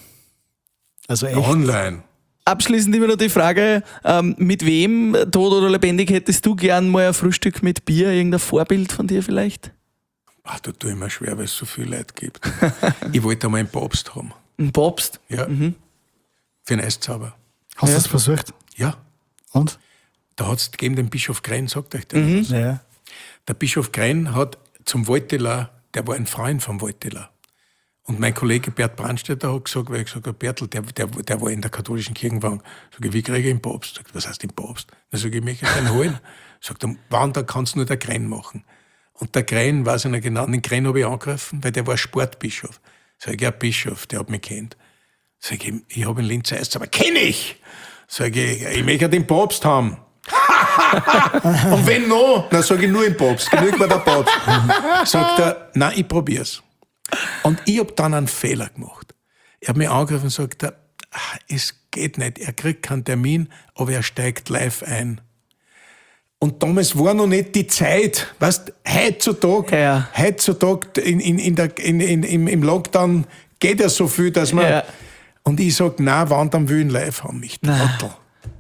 Also echt? Online. Abschließend immer noch die Frage, ähm, mit wem, tot oder lebendig, hättest du gern mal ein Frühstück mit Bier? Irgendein Vorbild von dir vielleicht? Ach, da tue ich mir schwer, weil es so viele Leute gibt. Ich wollte einmal einen Papst haben. Einen Papst? Ja. Mhm. Für einen Eiszauber. Hast du ja. das versucht? Ja. Und? Da hat es gegeben den Bischof Grenn, sagt euch der mhm. was? Ja. Der Bischof Grenn hat zum Waldteler, der war ein Freund vom Waldteler. Und mein Kollege Bert Brandstätter hat gesagt, weil ich gesagt habe, Bertel, der, der, der war in der katholischen Kirchenwagen. Sag ich, wie kriege ich einen Papst? Sagt, was heißt den Papst? Dann sage ich, ich möchte einen holen. Sagt er, wann, da kannst du nur der Grenn machen. Und der Grenn, weiß ich nicht genau, den Grenn habe ich angegriffen, weil der war Sportbischof. Sag ich, ja, Bischof, der hat mich kennt. Sag ich, ich habe einen Linzer Eiszauber, kenn ich! Sag ich, ich möchte den Papst haben. Und wenn noch, dann sage ich nur den Papst, genügt mir der Papst. Sagt er, nein, ich probier's. Und ich habe dann einen Fehler gemacht. Er hat mich angegriffen und sagt, er, es geht nicht, er kriegt keinen Termin, aber er steigt live ein. Und damals war noch nicht die Zeit, weißt, heutzutage, ja. heutzutage in, in, in der, in, in, im, im Lockdown geht ja so viel, dass man... Ja. Und ich sage, nein, wann dann will ich ihn live haben, nicht Trottel.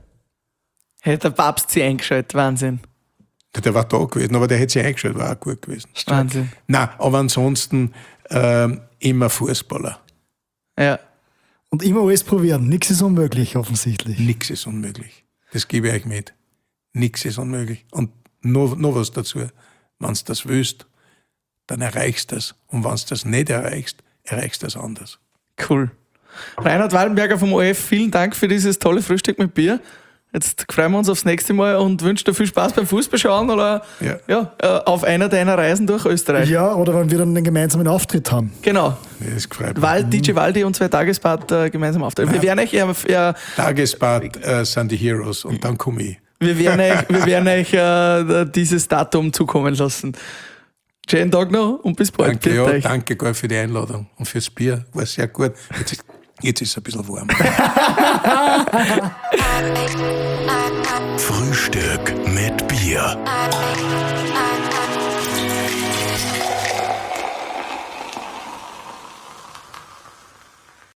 Hätte der Papst sie eingeschaltet, Wahnsinn. Der war da gewesen, aber der hätte sich eingeschaltet, war auch gut gewesen. Wahnsinn. Nein, aber ansonsten ähm, immer Fußballer. Ja. Und immer alles probieren. Nichts ist unmöglich, offensichtlich. Nichts ist unmöglich. Das gebe ich euch mit. Nichts ist unmöglich. Und noch, noch was dazu. Wenn du das willst, dann erreichst du das. Und wenn du das nicht erreichst, erreichst du das anders. Cool. Reinhard Waldenberger vom O R F, vielen Dank für dieses tolle Frühstück mit Bier. Jetzt freuen wir uns aufs nächste Mal und wünschen dir viel Spaß beim Fußballschauen oder ja. Ja, auf einer deiner Reisen durch Österreich. Ja, oder wenn wir dann einen gemeinsamen Auftritt haben. Genau. Ja, das gefreut mich. Wald, D J Waldi und zwei Tagesbad äh, gemeinsam auftreten. Wir werden euch ja, ja, Tagesbad äh, sind die Heroes und dann komme ich. Wir werden euch, wir werden euch äh, dieses Datum zukommen lassen. Schönen Tag noch und bis bald. Danke, ja, euch. danke Gott für die Einladung und fürs Bier. War sehr gut. Jetzt ist, jetzt ist es ein bisschen warm.